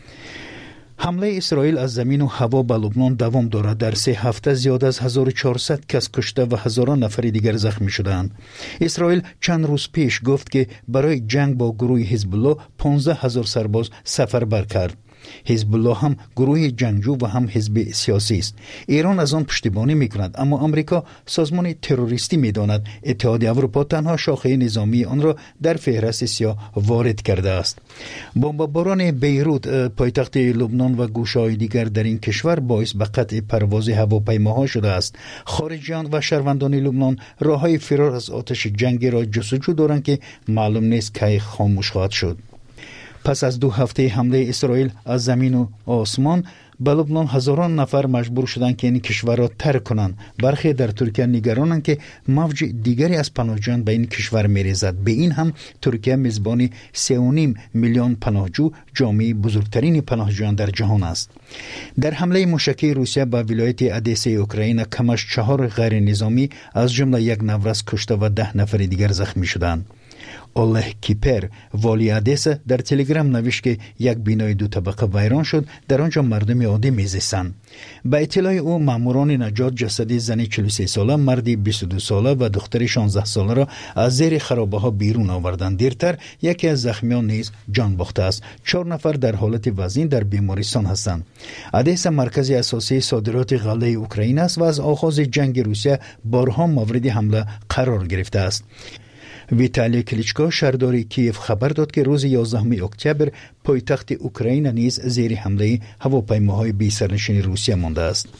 حمله اسرائیل از زمین و هوا به لبنان دوام دارد. در 3 هفته زیاد از 1400 کس کشته و هزاران نفر دیگر زخمی شدند. اسرائیل چند روز پیش گفت که برای جنگ با گروه حزب الله 15000 سرباز سفربر کرد. حزب الله هم گروه جنگجو و هم حزب سیاسی است. ایران از آن پشتیبانی می‌کند، اما آمریکا سازمان تروریستی می‌داند. اتحادیه اروپا تنها شاخه نظامی آن را در فهرست سیاه وارد کرده است. بمباران بیروت، پایتخت لبنان و گوشه‌های دیگر در این کشور باعث به قطع پرواز هواپیماها شده است. خارجیان و شهروندان لبنان راههای فرار از آتش جنگی را جستجو دارند که معلوم نیست کی خاموش خواهد شد. پس از 2 هفته حمله اسرائیل از زمین و آسمان به لبنان، هزاران نفر مجبور شدند که این کشور را ترک کنند. برخی در ترکیه نگرانند که موج دیگری از پناهجویان به این کشور می‌ریزد. به این هم ترکیه میزبان 3.5 میلیون پناهجو، جامعه بزرگترین پناهجویان در جهان است. در حمله موشکی روسیه به ولایت ادسه اوکراین کمش 4 غیر نظامی از جمله یک نورس کشته و 10 نفر دیگر زخمی شدند. اوله کیپر، والی ادسه، در تلگرام نوشت که یک بینای 2 طبقه ویران شد، در آنجا مردم عادی میزیستند. به اطلاع او ماموران نجات جسد زن 43 ساله، مردی 22 ساله و دختر 16 ساله را از زیر خرابه ها بیرون آوردند. دیرتر یکی از زخمیان نیز جان باخته است. 4 نفر در حالت وضعی در بیمارستان هستند. ادسه مرکز اساسی صادرات غله اوکراین است و از آغاز جنگ روسیه بارها مورد حمله قرار گرفته است. ویتالی کلیچکو، شهردار کیف، خبر داد که روز 11 اکتبر پایتخت اوکراین نیز زیر حمله هواپیماهای بی‌سرنشین روسیه مانده است.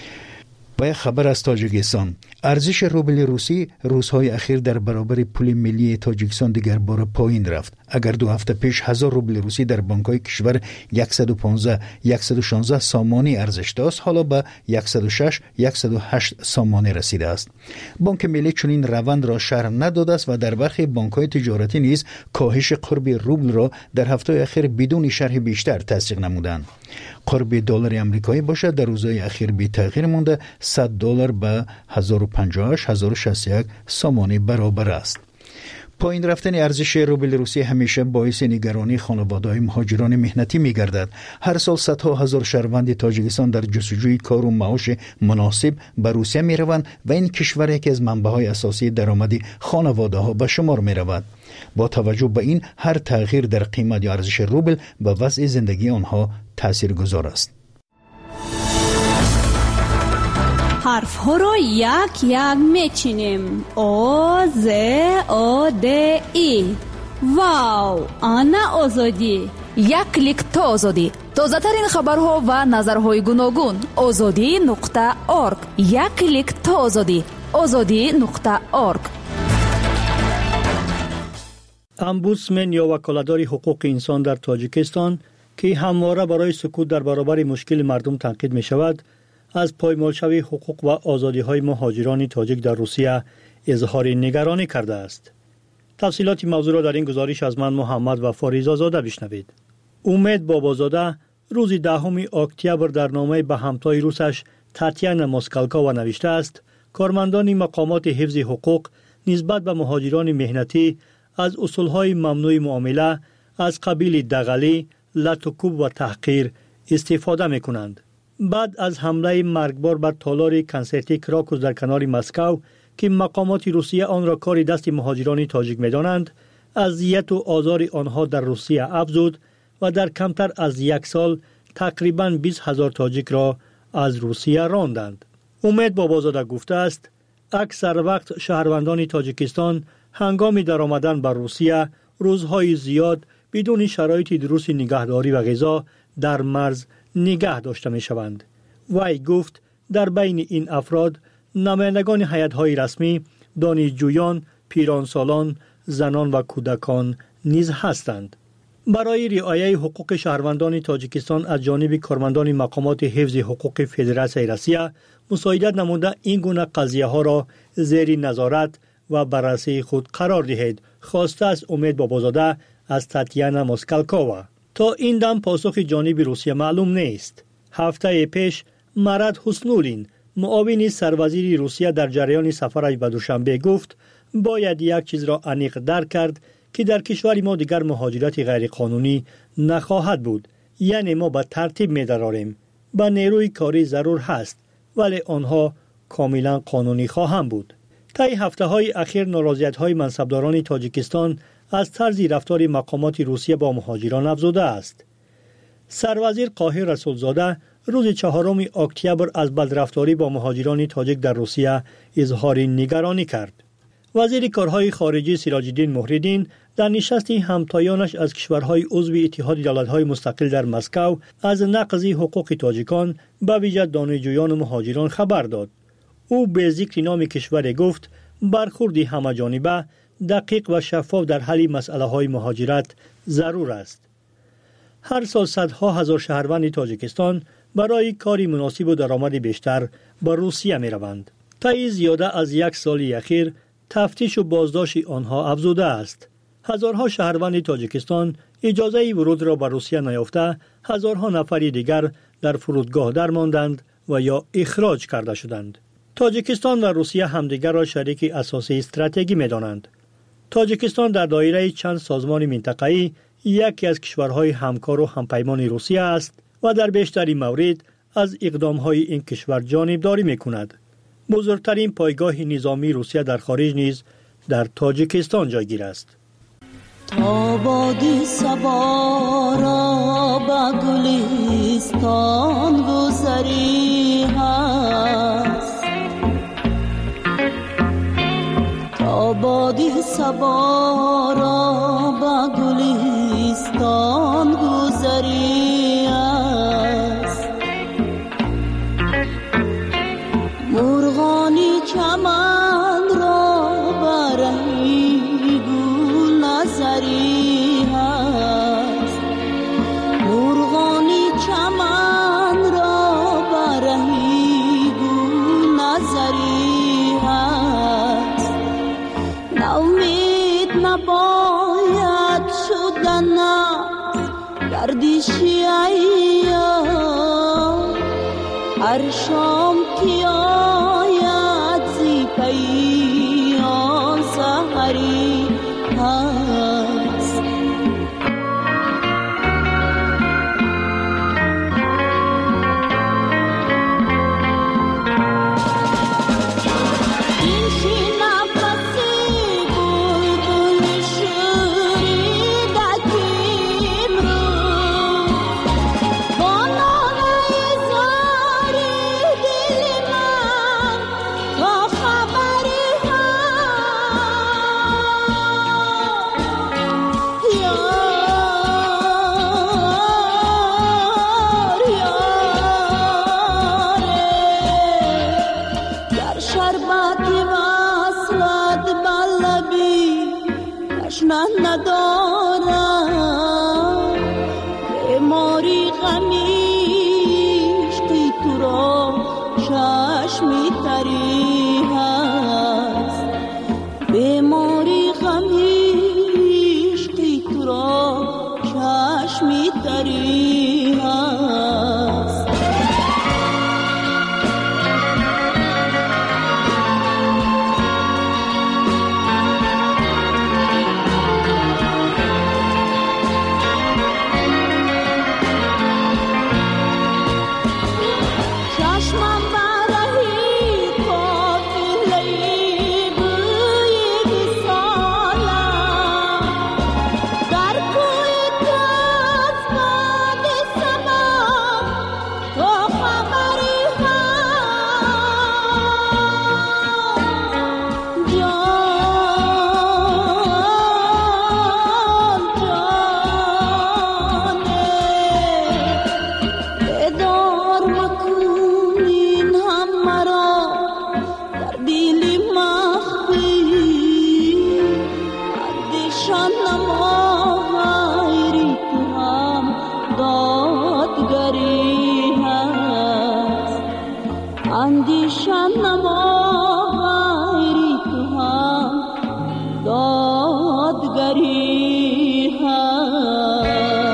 و خبر از تاجیکستان، ارزش روبل روسی روزهای اخیر در برابر پول ملی تاجیکستان دیگر بار پایین رفت. اگر 2 هفته پیش 1000 روبل روسی در بانک‌های کشور 116 سامانی ارزش داشت، حالا به 108 سامانی رسیده است. بانک ملی چنین روند را شرح نداده است و در برخی بانک‌های تجارتی نیز کاهش قرب روبل را در هفته اخیر بدون شرح بیشتر تصدیق نمودند. قرب دلار آمریکایی باشد در روزهای اخیر بی تغییر مانده، $100 به 1058 سامانی برابر است. پایین رفتن ارزش روبل روسی همیشه باعث نگرانی خانواده‌های مهاجران مهنتی می‌گردد. هر سال صدها هزار شهروند تاجیکستان در جستجوی کار و معاش مناسب به روسیه می‌روند و این کشور یکی از منبع‌های اساسی درآمد خانواده‌ها به شمار می‌رود. با توجه به این، هر تغییر در قیمت یا ارزش روبل به وضع زندگی آنها تاثیرگذار است. حرف ها را یک یک میچینیم. او ز او د ای. واو، آنا آزادی. یک کلیک تا آزادی. تازه ترین خبرها و نظرهای گوناگون. azadi.org. یک کلیک تا آزادی. azadi.org. امبودسمن یا وکالتدار حقوق انسان در تاجیکستان که همواره برای سکوت در برابر مشکل مردم تنقید می شود، از پایمالشوی حقوق و آزادی‌های مهاجران تاجیک در روسیه اظهار نگرانی کرده است. تفصیلات موضوع را در این گزارش از من محمد و فاریزاده بشنوید. امید بابازاده روز 10 اکتبر در نامه به همتای روسش تاتیانا موسکالکاوا نوشته است: کارمندان مقامات حفظ حقوق نسبت به مهاجران مهنتی از اصولهای ممنوع معامله از قبیل دغلی، لطوکوب و تحقیر استفاده می‌کنند. بعد از حمله مرگبار بر تالار کنسرتی کراکوس در کنار مسکو که مقامات روسیه آن را کار دست مهاجران تاجیک می‌دانند، اذیت و آزار آنها در روسیه افزود و در کمتر از یک سال تقریباً 20,000 تاجیک را از روسیه راندند. امید بابازاده گفته است اکثر وقت شهروندان تاجیکستان هنگام درآمدن به روسیه روزهای زیاد بدون شرایط درست نگهداری و غذا در مرز نگه داشته می شوند. وی گفت در بین این افراد نمایندگان هیئت‌های رسمی، دانشجویان، پیرانسالان، زنان و کودکان نیز هستند. برای رعایت حقوق شهروندان تاجیکستان از جانب کارمندان مقامات حفظ حقوق فدراسیون روسیه مساعدت نموده این گونه قضیه ها را زیر نظارت و بررسی خود قرار دهید، خواسته است امید بابازاده از تاتیانا موسکالکووا. تا این دم پاسخ جانب روسیه معلوم نیست. هفته پیش مراد حسنولین، معاون سروزیر روسیه در جریان سفرش به دوشنبه گفت باید یک چیز را عمیق درک کرد که در کشور ما دیگر مهاجرت غیر قانونی نخواهد بود. یعنی ما به ترتیب می دراریم. به نیروی کاری ضرور هست ولی آنها کاملا قانونی خواهند بود. طی هفته‌های اخیر ناراضیت‌های منصبداران تاجیکستان از طرز رفتار مقامات روسیه با مهاجران افزوده است. سروزیر قاهر رسولزاده روز 4 اکتبر از بدرفتاری با مهاجران تاجیک در روسیه اظهار نگرانی کرد. وزیر کارهای خارجه سراج الدین مهردین در نشست همتایانش از کشورهای عضو اتحاد دولت‌های مستقل در مسکو از نقض حقوق تاجیکان به ویژه دانشجویان و مهاجران خبر داد. او به ذکر نام کشور گفت برخورد همه‌جانبه، دقیق و شفاف در حل مسئله‌های مهاجرت ضرور است. هر سال صدها هزار شهروند تاجیکستان برای کاری مناسب و درآمد بیشتر به روسیه می‌روند. طی زیاده از یک سال اخیر تفتیش و بازداشت آنها افزوده است. هزارها شهروند تاجیکستان اجازه ورود را به روسیه نیافته، هزارها نفر دیگر در فرودگاه درماندند و یا اخراج کرده شدند. تاجیکستان و روسیه همدیگر را شریک اساسی استراتژی می‌دانند. تاجیکستان در دایره چند سازمان منطقه‌ای یکی از کشورهای همکار و همپیمان روسیه است و در بیشترین مورد از اقدام‌های این کشور جانبداری می‌کند. بزرگترین پایگاه نظامی روسیه در خارج نیز در تاجیکستان جایگیر است. آبادی سوارا با گلستان گذری هست، آبادی سوارا با گلستان گذری هست، مرغانی چمن را برای گل نظری هست، مرغانی چمن را برای گل نظری هست، ناامید نباید شدن گردشی ایام، هر شام که آید زی پیام سحری هست. اندیشم نما غیری تو هم دادگری هست.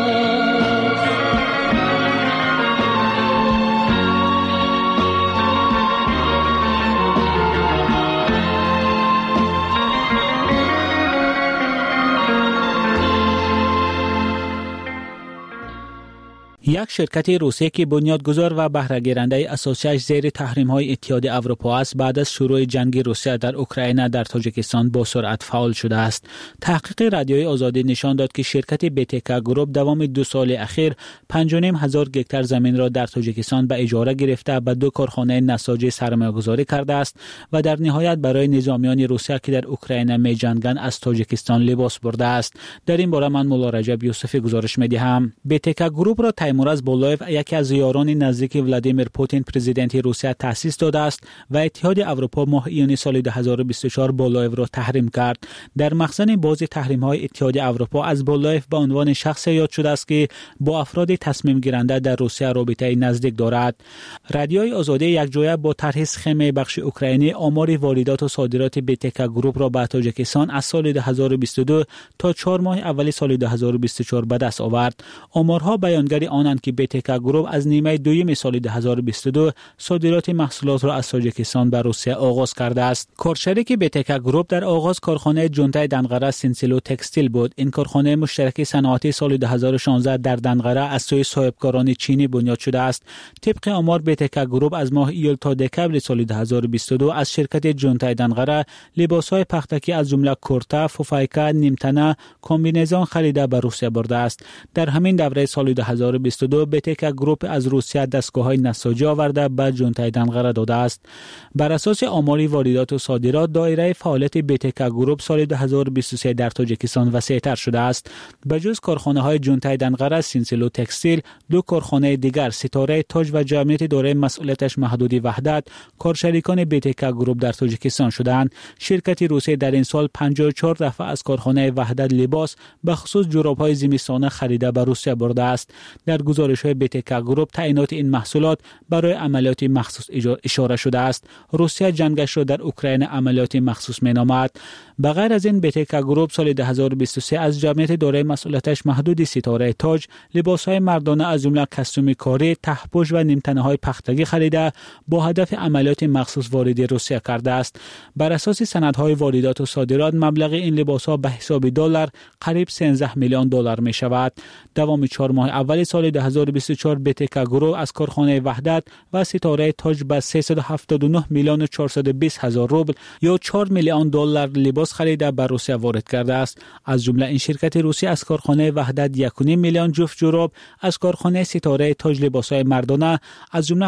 یک شرکت روسیه که بنیادگذار و بهره گیرنده اساسیش زیر تحریم‌های اتحاد اروپا است، بعد از شروع جنگ روسیه در اوکراین در تاجیکستان با سرعت فعال شده است. تحقیق رادیوی آزادی نشان داد که شرکت بیتکا گروپ دوام 2 سال اخیر 5,500 گکتار زمین را در تاجیکستان به اجاره گرفته و 2 کارخانه نساجی سرمایه‌گذاری کرده است و در نهایت برای نظامیان روسیه که در اوکراین می‌جنگند از تاجیکستان لباس برده است. در این باره من مولا رجب یوسفی گزارش می‌دهم. بیتکا گروپ را تیمورز بولایف، یکی از یاران نزدیک ولادیمیر پوتین پرزیدنت روسیه، تأسیس داده است و اتحاد اروپا ماه ایون سال 2024 بولایف را تحریم کرد. در مخزن باز تحریم‌های اتحاد اروپا از بولایف به عنوان شخص یاد شده است که با افراد تصمیم گیرنده در روسیه رابطه نزدیک دارد. رادیوی آزادی یک جایه با طرح سخم بخش اوکراینی آمار واردات و صادرات بیتکا گروپ را به تاجیکستان از سال 2022 تا 4 ماه اول سال 2024 به دست آورد. آمارها بیانگر آنند که بیتکا گروپ از نیمه دوم سال 2022 صادرات محصولات را از تاجیکستان به روسیه آغاز کرده است. کارشریک بیتکا گروپ در آغاز کارخانه جونتای دنقره سینسیلو تکستیل بود. این کارخانه مشترک صنعتی سال 2016 در دنقره از سوی صاحبکاران چینی بنیاد شده است. طبق آمار بیتکا گروپ از ماه ایول تا دکبر سال 2022 از شرکت جونتای دنقره لباس‌های پختگی از جمله کورتا، فوفایکا، نیمتنه، کمبینزون خریده به روسیه برده است. در همین دوره سال 2022 بیتکا گروپ از روسیه دستگاه‌های نساجی آورده به جونتای دنقره داده است. بر اساس آمار واردات و صادرات، دایره فعالیت بیتکا گروپ سال 2023 در تاجیکستان وسیع‌تر شده است. بجز کارخانه‌های جونتای دنقره سینسیلو تکستیل، 2 کارخانه دیگر ستاره تاج و جمعیت دارای مسئولیتش محدودی وحدت کارشریکان بیتکا گروپ در تاجیکستان شدند. شرکت روسی در این سال 54 دفعه از کارخانه وحدت لباس به خصوص جوراب‌های زمستانه خریده به روسیه برده است. در گزارش‌های بیتکا گروپ تعیینات این محصولات برای عملیات مخصوص اشاره شده است. روسیه جنگش را در اوکراین عملیات مخصوص می‌نامد. بغیر از این بیتکا گروپ سال 2023 از جمعیت دارای مسئولیتش محدود ستاره تاج لباس‌های مردانه از جمله کاستوم کاری، ته‌پوش و نیمتنه‌های پختگی خریده با هدف عملیات مخصوص وارد روسیه کرده است. بر اساس سندهای واردات و صادرات مبلغ این لباس‌ها به حساب دلار قریب 13 میلیون دلار می‌شود. دوام 4 ماه اول سال 2024 بیتکا گروپ از کارخانه وحدت و ستاره تاج به 379 میلیون و 420 هزار روبل یا 4 میلیون دلار لباس خریده به روسیه وارد کرده است. از جمله این شرکت روسی از کارخانه وحدت 1.5 میلیون جفت جوراب، از کارخانه ستاره تاج لباس‌های مردانه از جمله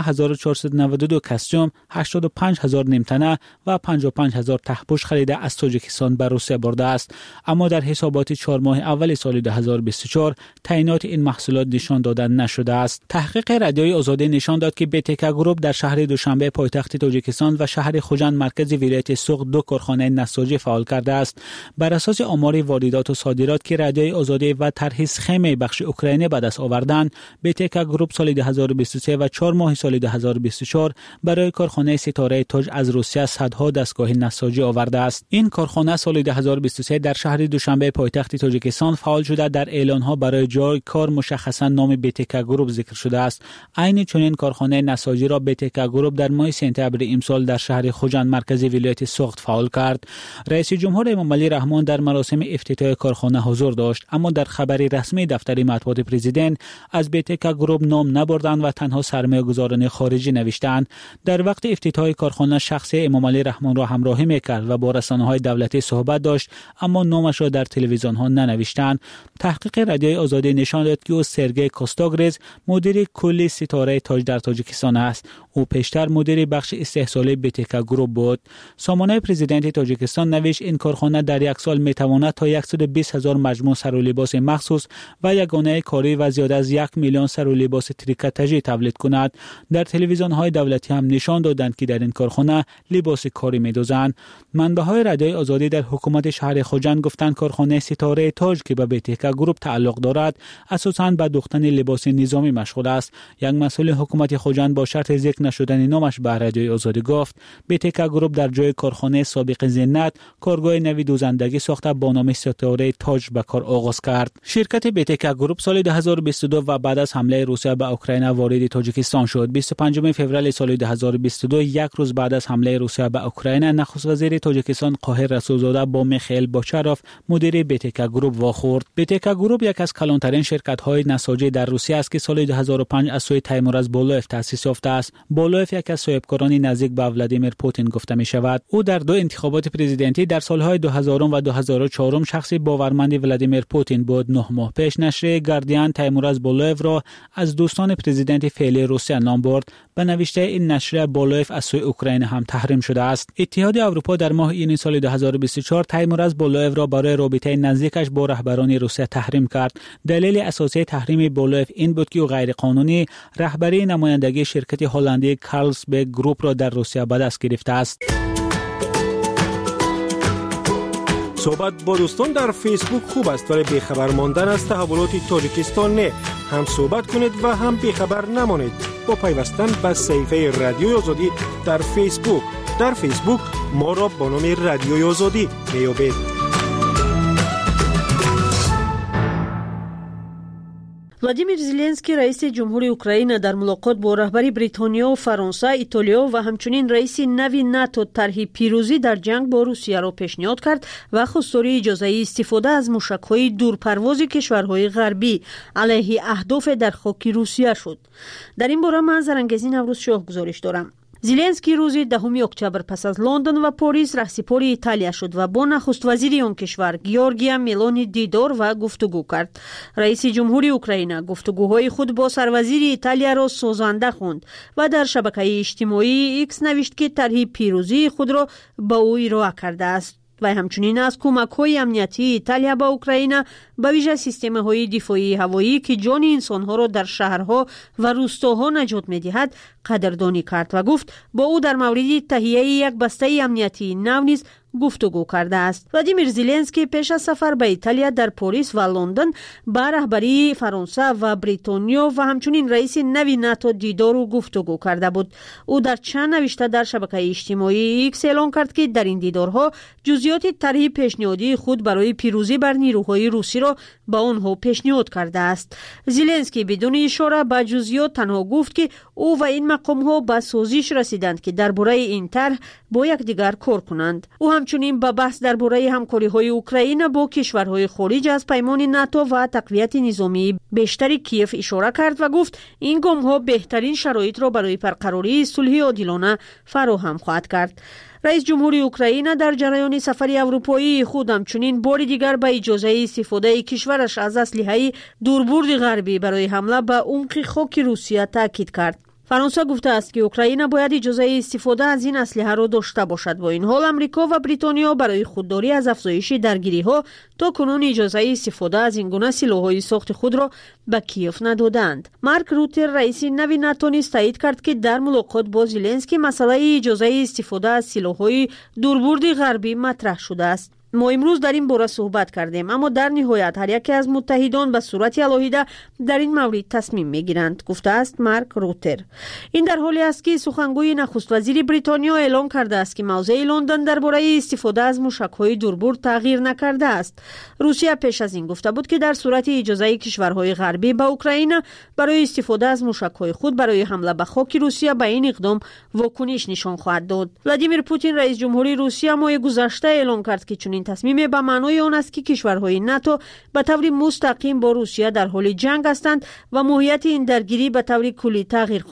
1492 کاستوم، 85,000 نیمتنه و 55,000 ته‌پوش خریده از تاجیکستان به روسیه برده است. اما در حسابات 4 ماه اول سال 2024 تعیینات این محصولات نشان داده نشده است. تحقیق رادیوی آزادی نشان داد که بیتکا گروپ در شهر دوشنبه پایتخت تاجیکستان و شهر خوجند مرکز ولایت سوق 2 کارخانه نساجی فعال کرده است. بر اساس آمار واردات و صادرات که رادیوی آزادی و طرح سخم بخش اوکراینی به دست آوردند، بیتکا گروپ سال 2023 و 4 ماه سال 2024 برای کارخانه ستاره تاج از روسیه صدها دستگاه نساجی آورده است. این کارخانه سال 2023 در شهر دوشنبه پایتخت تاجیکستان فعال شده در اعلان‌ها برای جای کار مشخصا نام بیتکا گروپ ذکر شده است. عین چنین کارخانه نساجی را بیتکا گروپ در ماه سپتامبر امسال در شهر خوجند مرکز ولایت سوخت فعال کرد. رئیس جمهور امام علی رحمان در مراسم افتتاح کارخانه حضور داشت، اما در خبری رسمی دفتر مطبوعات پرزیدنت از بیتکا گروپ نام نبردند و تنها سرمایه‌گذاران خارجی نوشتند. در وقت افتتاح کارخانه شخص امام علی رحمان را همراهی می‌کرد و با رسانه‌های دولتی صحبت داشت، اما نامش را در تلویزیون‌ها ننوشتند. تحقیق رادیوی آزادی نشان داد که او سرگئی کوستاگرز مدیر کلی ستاره تاج در تاجیکستان است. او پیشتر مدیر بخش استحصالی بیتکا گروپ بود. سامانه پرزیدنت تاجیکستان نوشت این کارخانه در یک سال می‌تواند تا 120,000 مجموعه سر و لباس مخصوص و یگانه کاری و زیاد از 1 میلیون سر و لباس تریکاتاژی تولید کند. در تلویزیون‌های دولتی هم نشان دادند که در این کارخانه لباس کاری می‌دوزند. منبع‌های رادیوی آزادی در حکومت شهر خوجند گفتند کارخانه ستاره تاج که به بیتکا گروپ تعلق دارد اساساً به دوختن لباس خلاص نظامی مشغول است. یک مسئول حکومت خوجند با شرط ذکر نشدن نامش به رادیوی آزادی گفت بیتکا گروپ در جای کارخانه سابق زینت کارگاه نوی دوزندگی ساخته با نام ستاره تاج به کار آغاز کرد. شرکت بیتکا گروپ سال 2022 و بعد از حمله روسیه به اوکراین وارد تاجیکستان شد. 25 فوریه سال 2022 یک روز بعد از حمله روسیه به اوکراین نخست وزیر تاجیکستان قاهر رسولزاده با میخائیل باچاروف مدیر بیتکا گروپ واخورد. بیتکا گروپ یک از کلانترین شرکت‌های نساجی در روسیه است که سال 2005 از سوی تیمورز بولوف تأسیس یافته است. بولوف یک از صاحبکاران نزدیک به ولادیمیر پوتین گفته می شود. او در دو انتخابات پرزیدنتی در سالهای 2000 و 2004 شخصی باورمند ولادیمیر پوتین بود. 9 ماه پیش نشر گاردین تیمورز بولوف را از دوستان پرزیدنت فعلی روسیه نام برد. به نوشته این نشر بولوف از سوی اوکراین هم تحریم شده است. اتحاد اروپا در ماه ایون سال 2024 تیمورز بولوف را برای رابطه نزدیکش با رهبران روسیه تحریم کرد. دلیل اساسی تحریم بولوف این بود که او غیرقانونی رهبری نمایندگی شرکت هلندی کارلسبرگ گروپ را در روسیه به دست گرفته است. صحبت با دوستان در فیسبوک خوب است ولی بیخبر ماندن از تحولات تاجیکستان نه. هم صحبت کنید و هم بیخبر نمانید با پیوستن به صفحه رادیوی آزادی در فیسبوک. در فیسبوک ما را با نام رادیوی آزادی میابید. владимир зеленский раиси ҷумҳури украина дар мулоқот бо раҳбари бритониё фаронса итолиё ва ҳамчунин раиси нави нато тарҳи пирӯзӣ дар ҷанг бо русияро пешниҳод кард ва хостори иҷозаи истифода аз мушакҳои дурпарвози кишварҳои ғарбӣ алайҳи аҳдофе дар хоки русия шуд. дар ин бора ман зарангези наврӯзшоҳ гузориш дорам. зеленский рӯзи 10 октябр пас аз лондон ва порис раҳсипори италия шуд ва бо нахуствазири он кишвар георгия мелони дидор ва гуфтугӯ кард. раиси ҷумҳури украина гуфтугӯҳои худ бо сарвазири италияро созанда хонд ва дар шабакаи иҷтимоии X навишт ки тарҳи пирӯзии худро ба ӯ ироа кардааст. вай ҳамчунин аз кӯмакҳои амниятии италия ба украина ба вижа системаҳои дифоии ҳавоӣ ки ҷони инсонҳоро дар шаҳрҳо ва рӯстоҳо наҷот медиҳад қадрдонӣ кард ва гуфт бо ӯ дар мавриди таҳияи як бастаи амниятии нав низ гуфтугӯ кардааст. владимир зеленский пеш аз сафар ба италия дар порис ва лондон ба раҳбарии фаронса ва бритониё ва ҳамчунин раиси нави нато дидору гуфтугӯ карда буд. ӯ дар чанд навишта дар шабакаи иҷтимоии X эълон кард ки дар ин дидорҳо ҷузъиёти тарҳи пешниҳодии худ барои пирӯзӣ бар нирӯҳои русиро ба онҳо пешниҳод кардааст. зеленский бидуни ишора ба ҷузъиёт танҳо гуфт ки ӯ ва ин мақомҳо ба созиш расиданд ки дар бораи ин тарҳ бо якдигар кор кунанд. ӯ ҳамчунин ба баҳс дар бораи ҳамкориҳои Украина бо кишварҳои хориҷ аз паймони НАТО ва тақвияти низомии бештари Киев ишора кард ва гуфт ин гомҳо беҳтарин шароитро барои барқарории сулҳи одилона фароҳам хоҳад кард. раис ҷумҳури Украина дар ҷараёни сафари аврупоии худ ҳамчунин бори дигар ба иҷозаи истифодаи кишвараш аз аслиҳаи дурбурди ғарбӣ барои ҳамла ба умқи хоки Русия таъкид кард. фаронса гуфтааст ки Украина бояд иҷозаи истифода аз ин аслиҳаро дошта бошад. бо ин ҳол амрико ва бритониё барои худдорӣ аз афзоиши даргириҳо то кунун иҷозаи истифода аз ин гуна силоҳҳои сохти худро ба Киев надоданд. марк рутер раиси нави НАТО низ таъид кард ки дар мулоқот бо зеленский масъалаи иҷозаи истифода аз силоҳҳои дурбурди ғарбӣ матраҳ шудааст. мо имрӯз дар ин бора суҳбат кардем, аммо дар ниҳоят ҳар яке аз муттаҳидон ба сурати алоҳида дар ин маврид тасмим мегиранд, гуфтааст марк рутер. ин дар ҳоле аст ки сухангӯи нахуствазири бритониё эълон кардааст ки мавзеи лондон дар бораи истифода аз мушакҳои дурбурд тағйир накардааст. русия пеш аз ин гуфта буд ки дар сурати иҷозаи кишварҳои ғарбӣ ба Украина барои истифода аз мушакҳои худ барои ҳамла ба хоки русия ба ин иқдом вокуниш нишон хоҳад дод. владимир Путин раис ҷумҳури русия моҳи гузашта эълон кард ки чунин тасмиме ба маънои он аст ки кишварҳои НАТО ба таври мустақим бо русия дар ҳоли ҷанг ҳастанд ва моҳияти ин даргирӣ ба таври куллӣ тағйир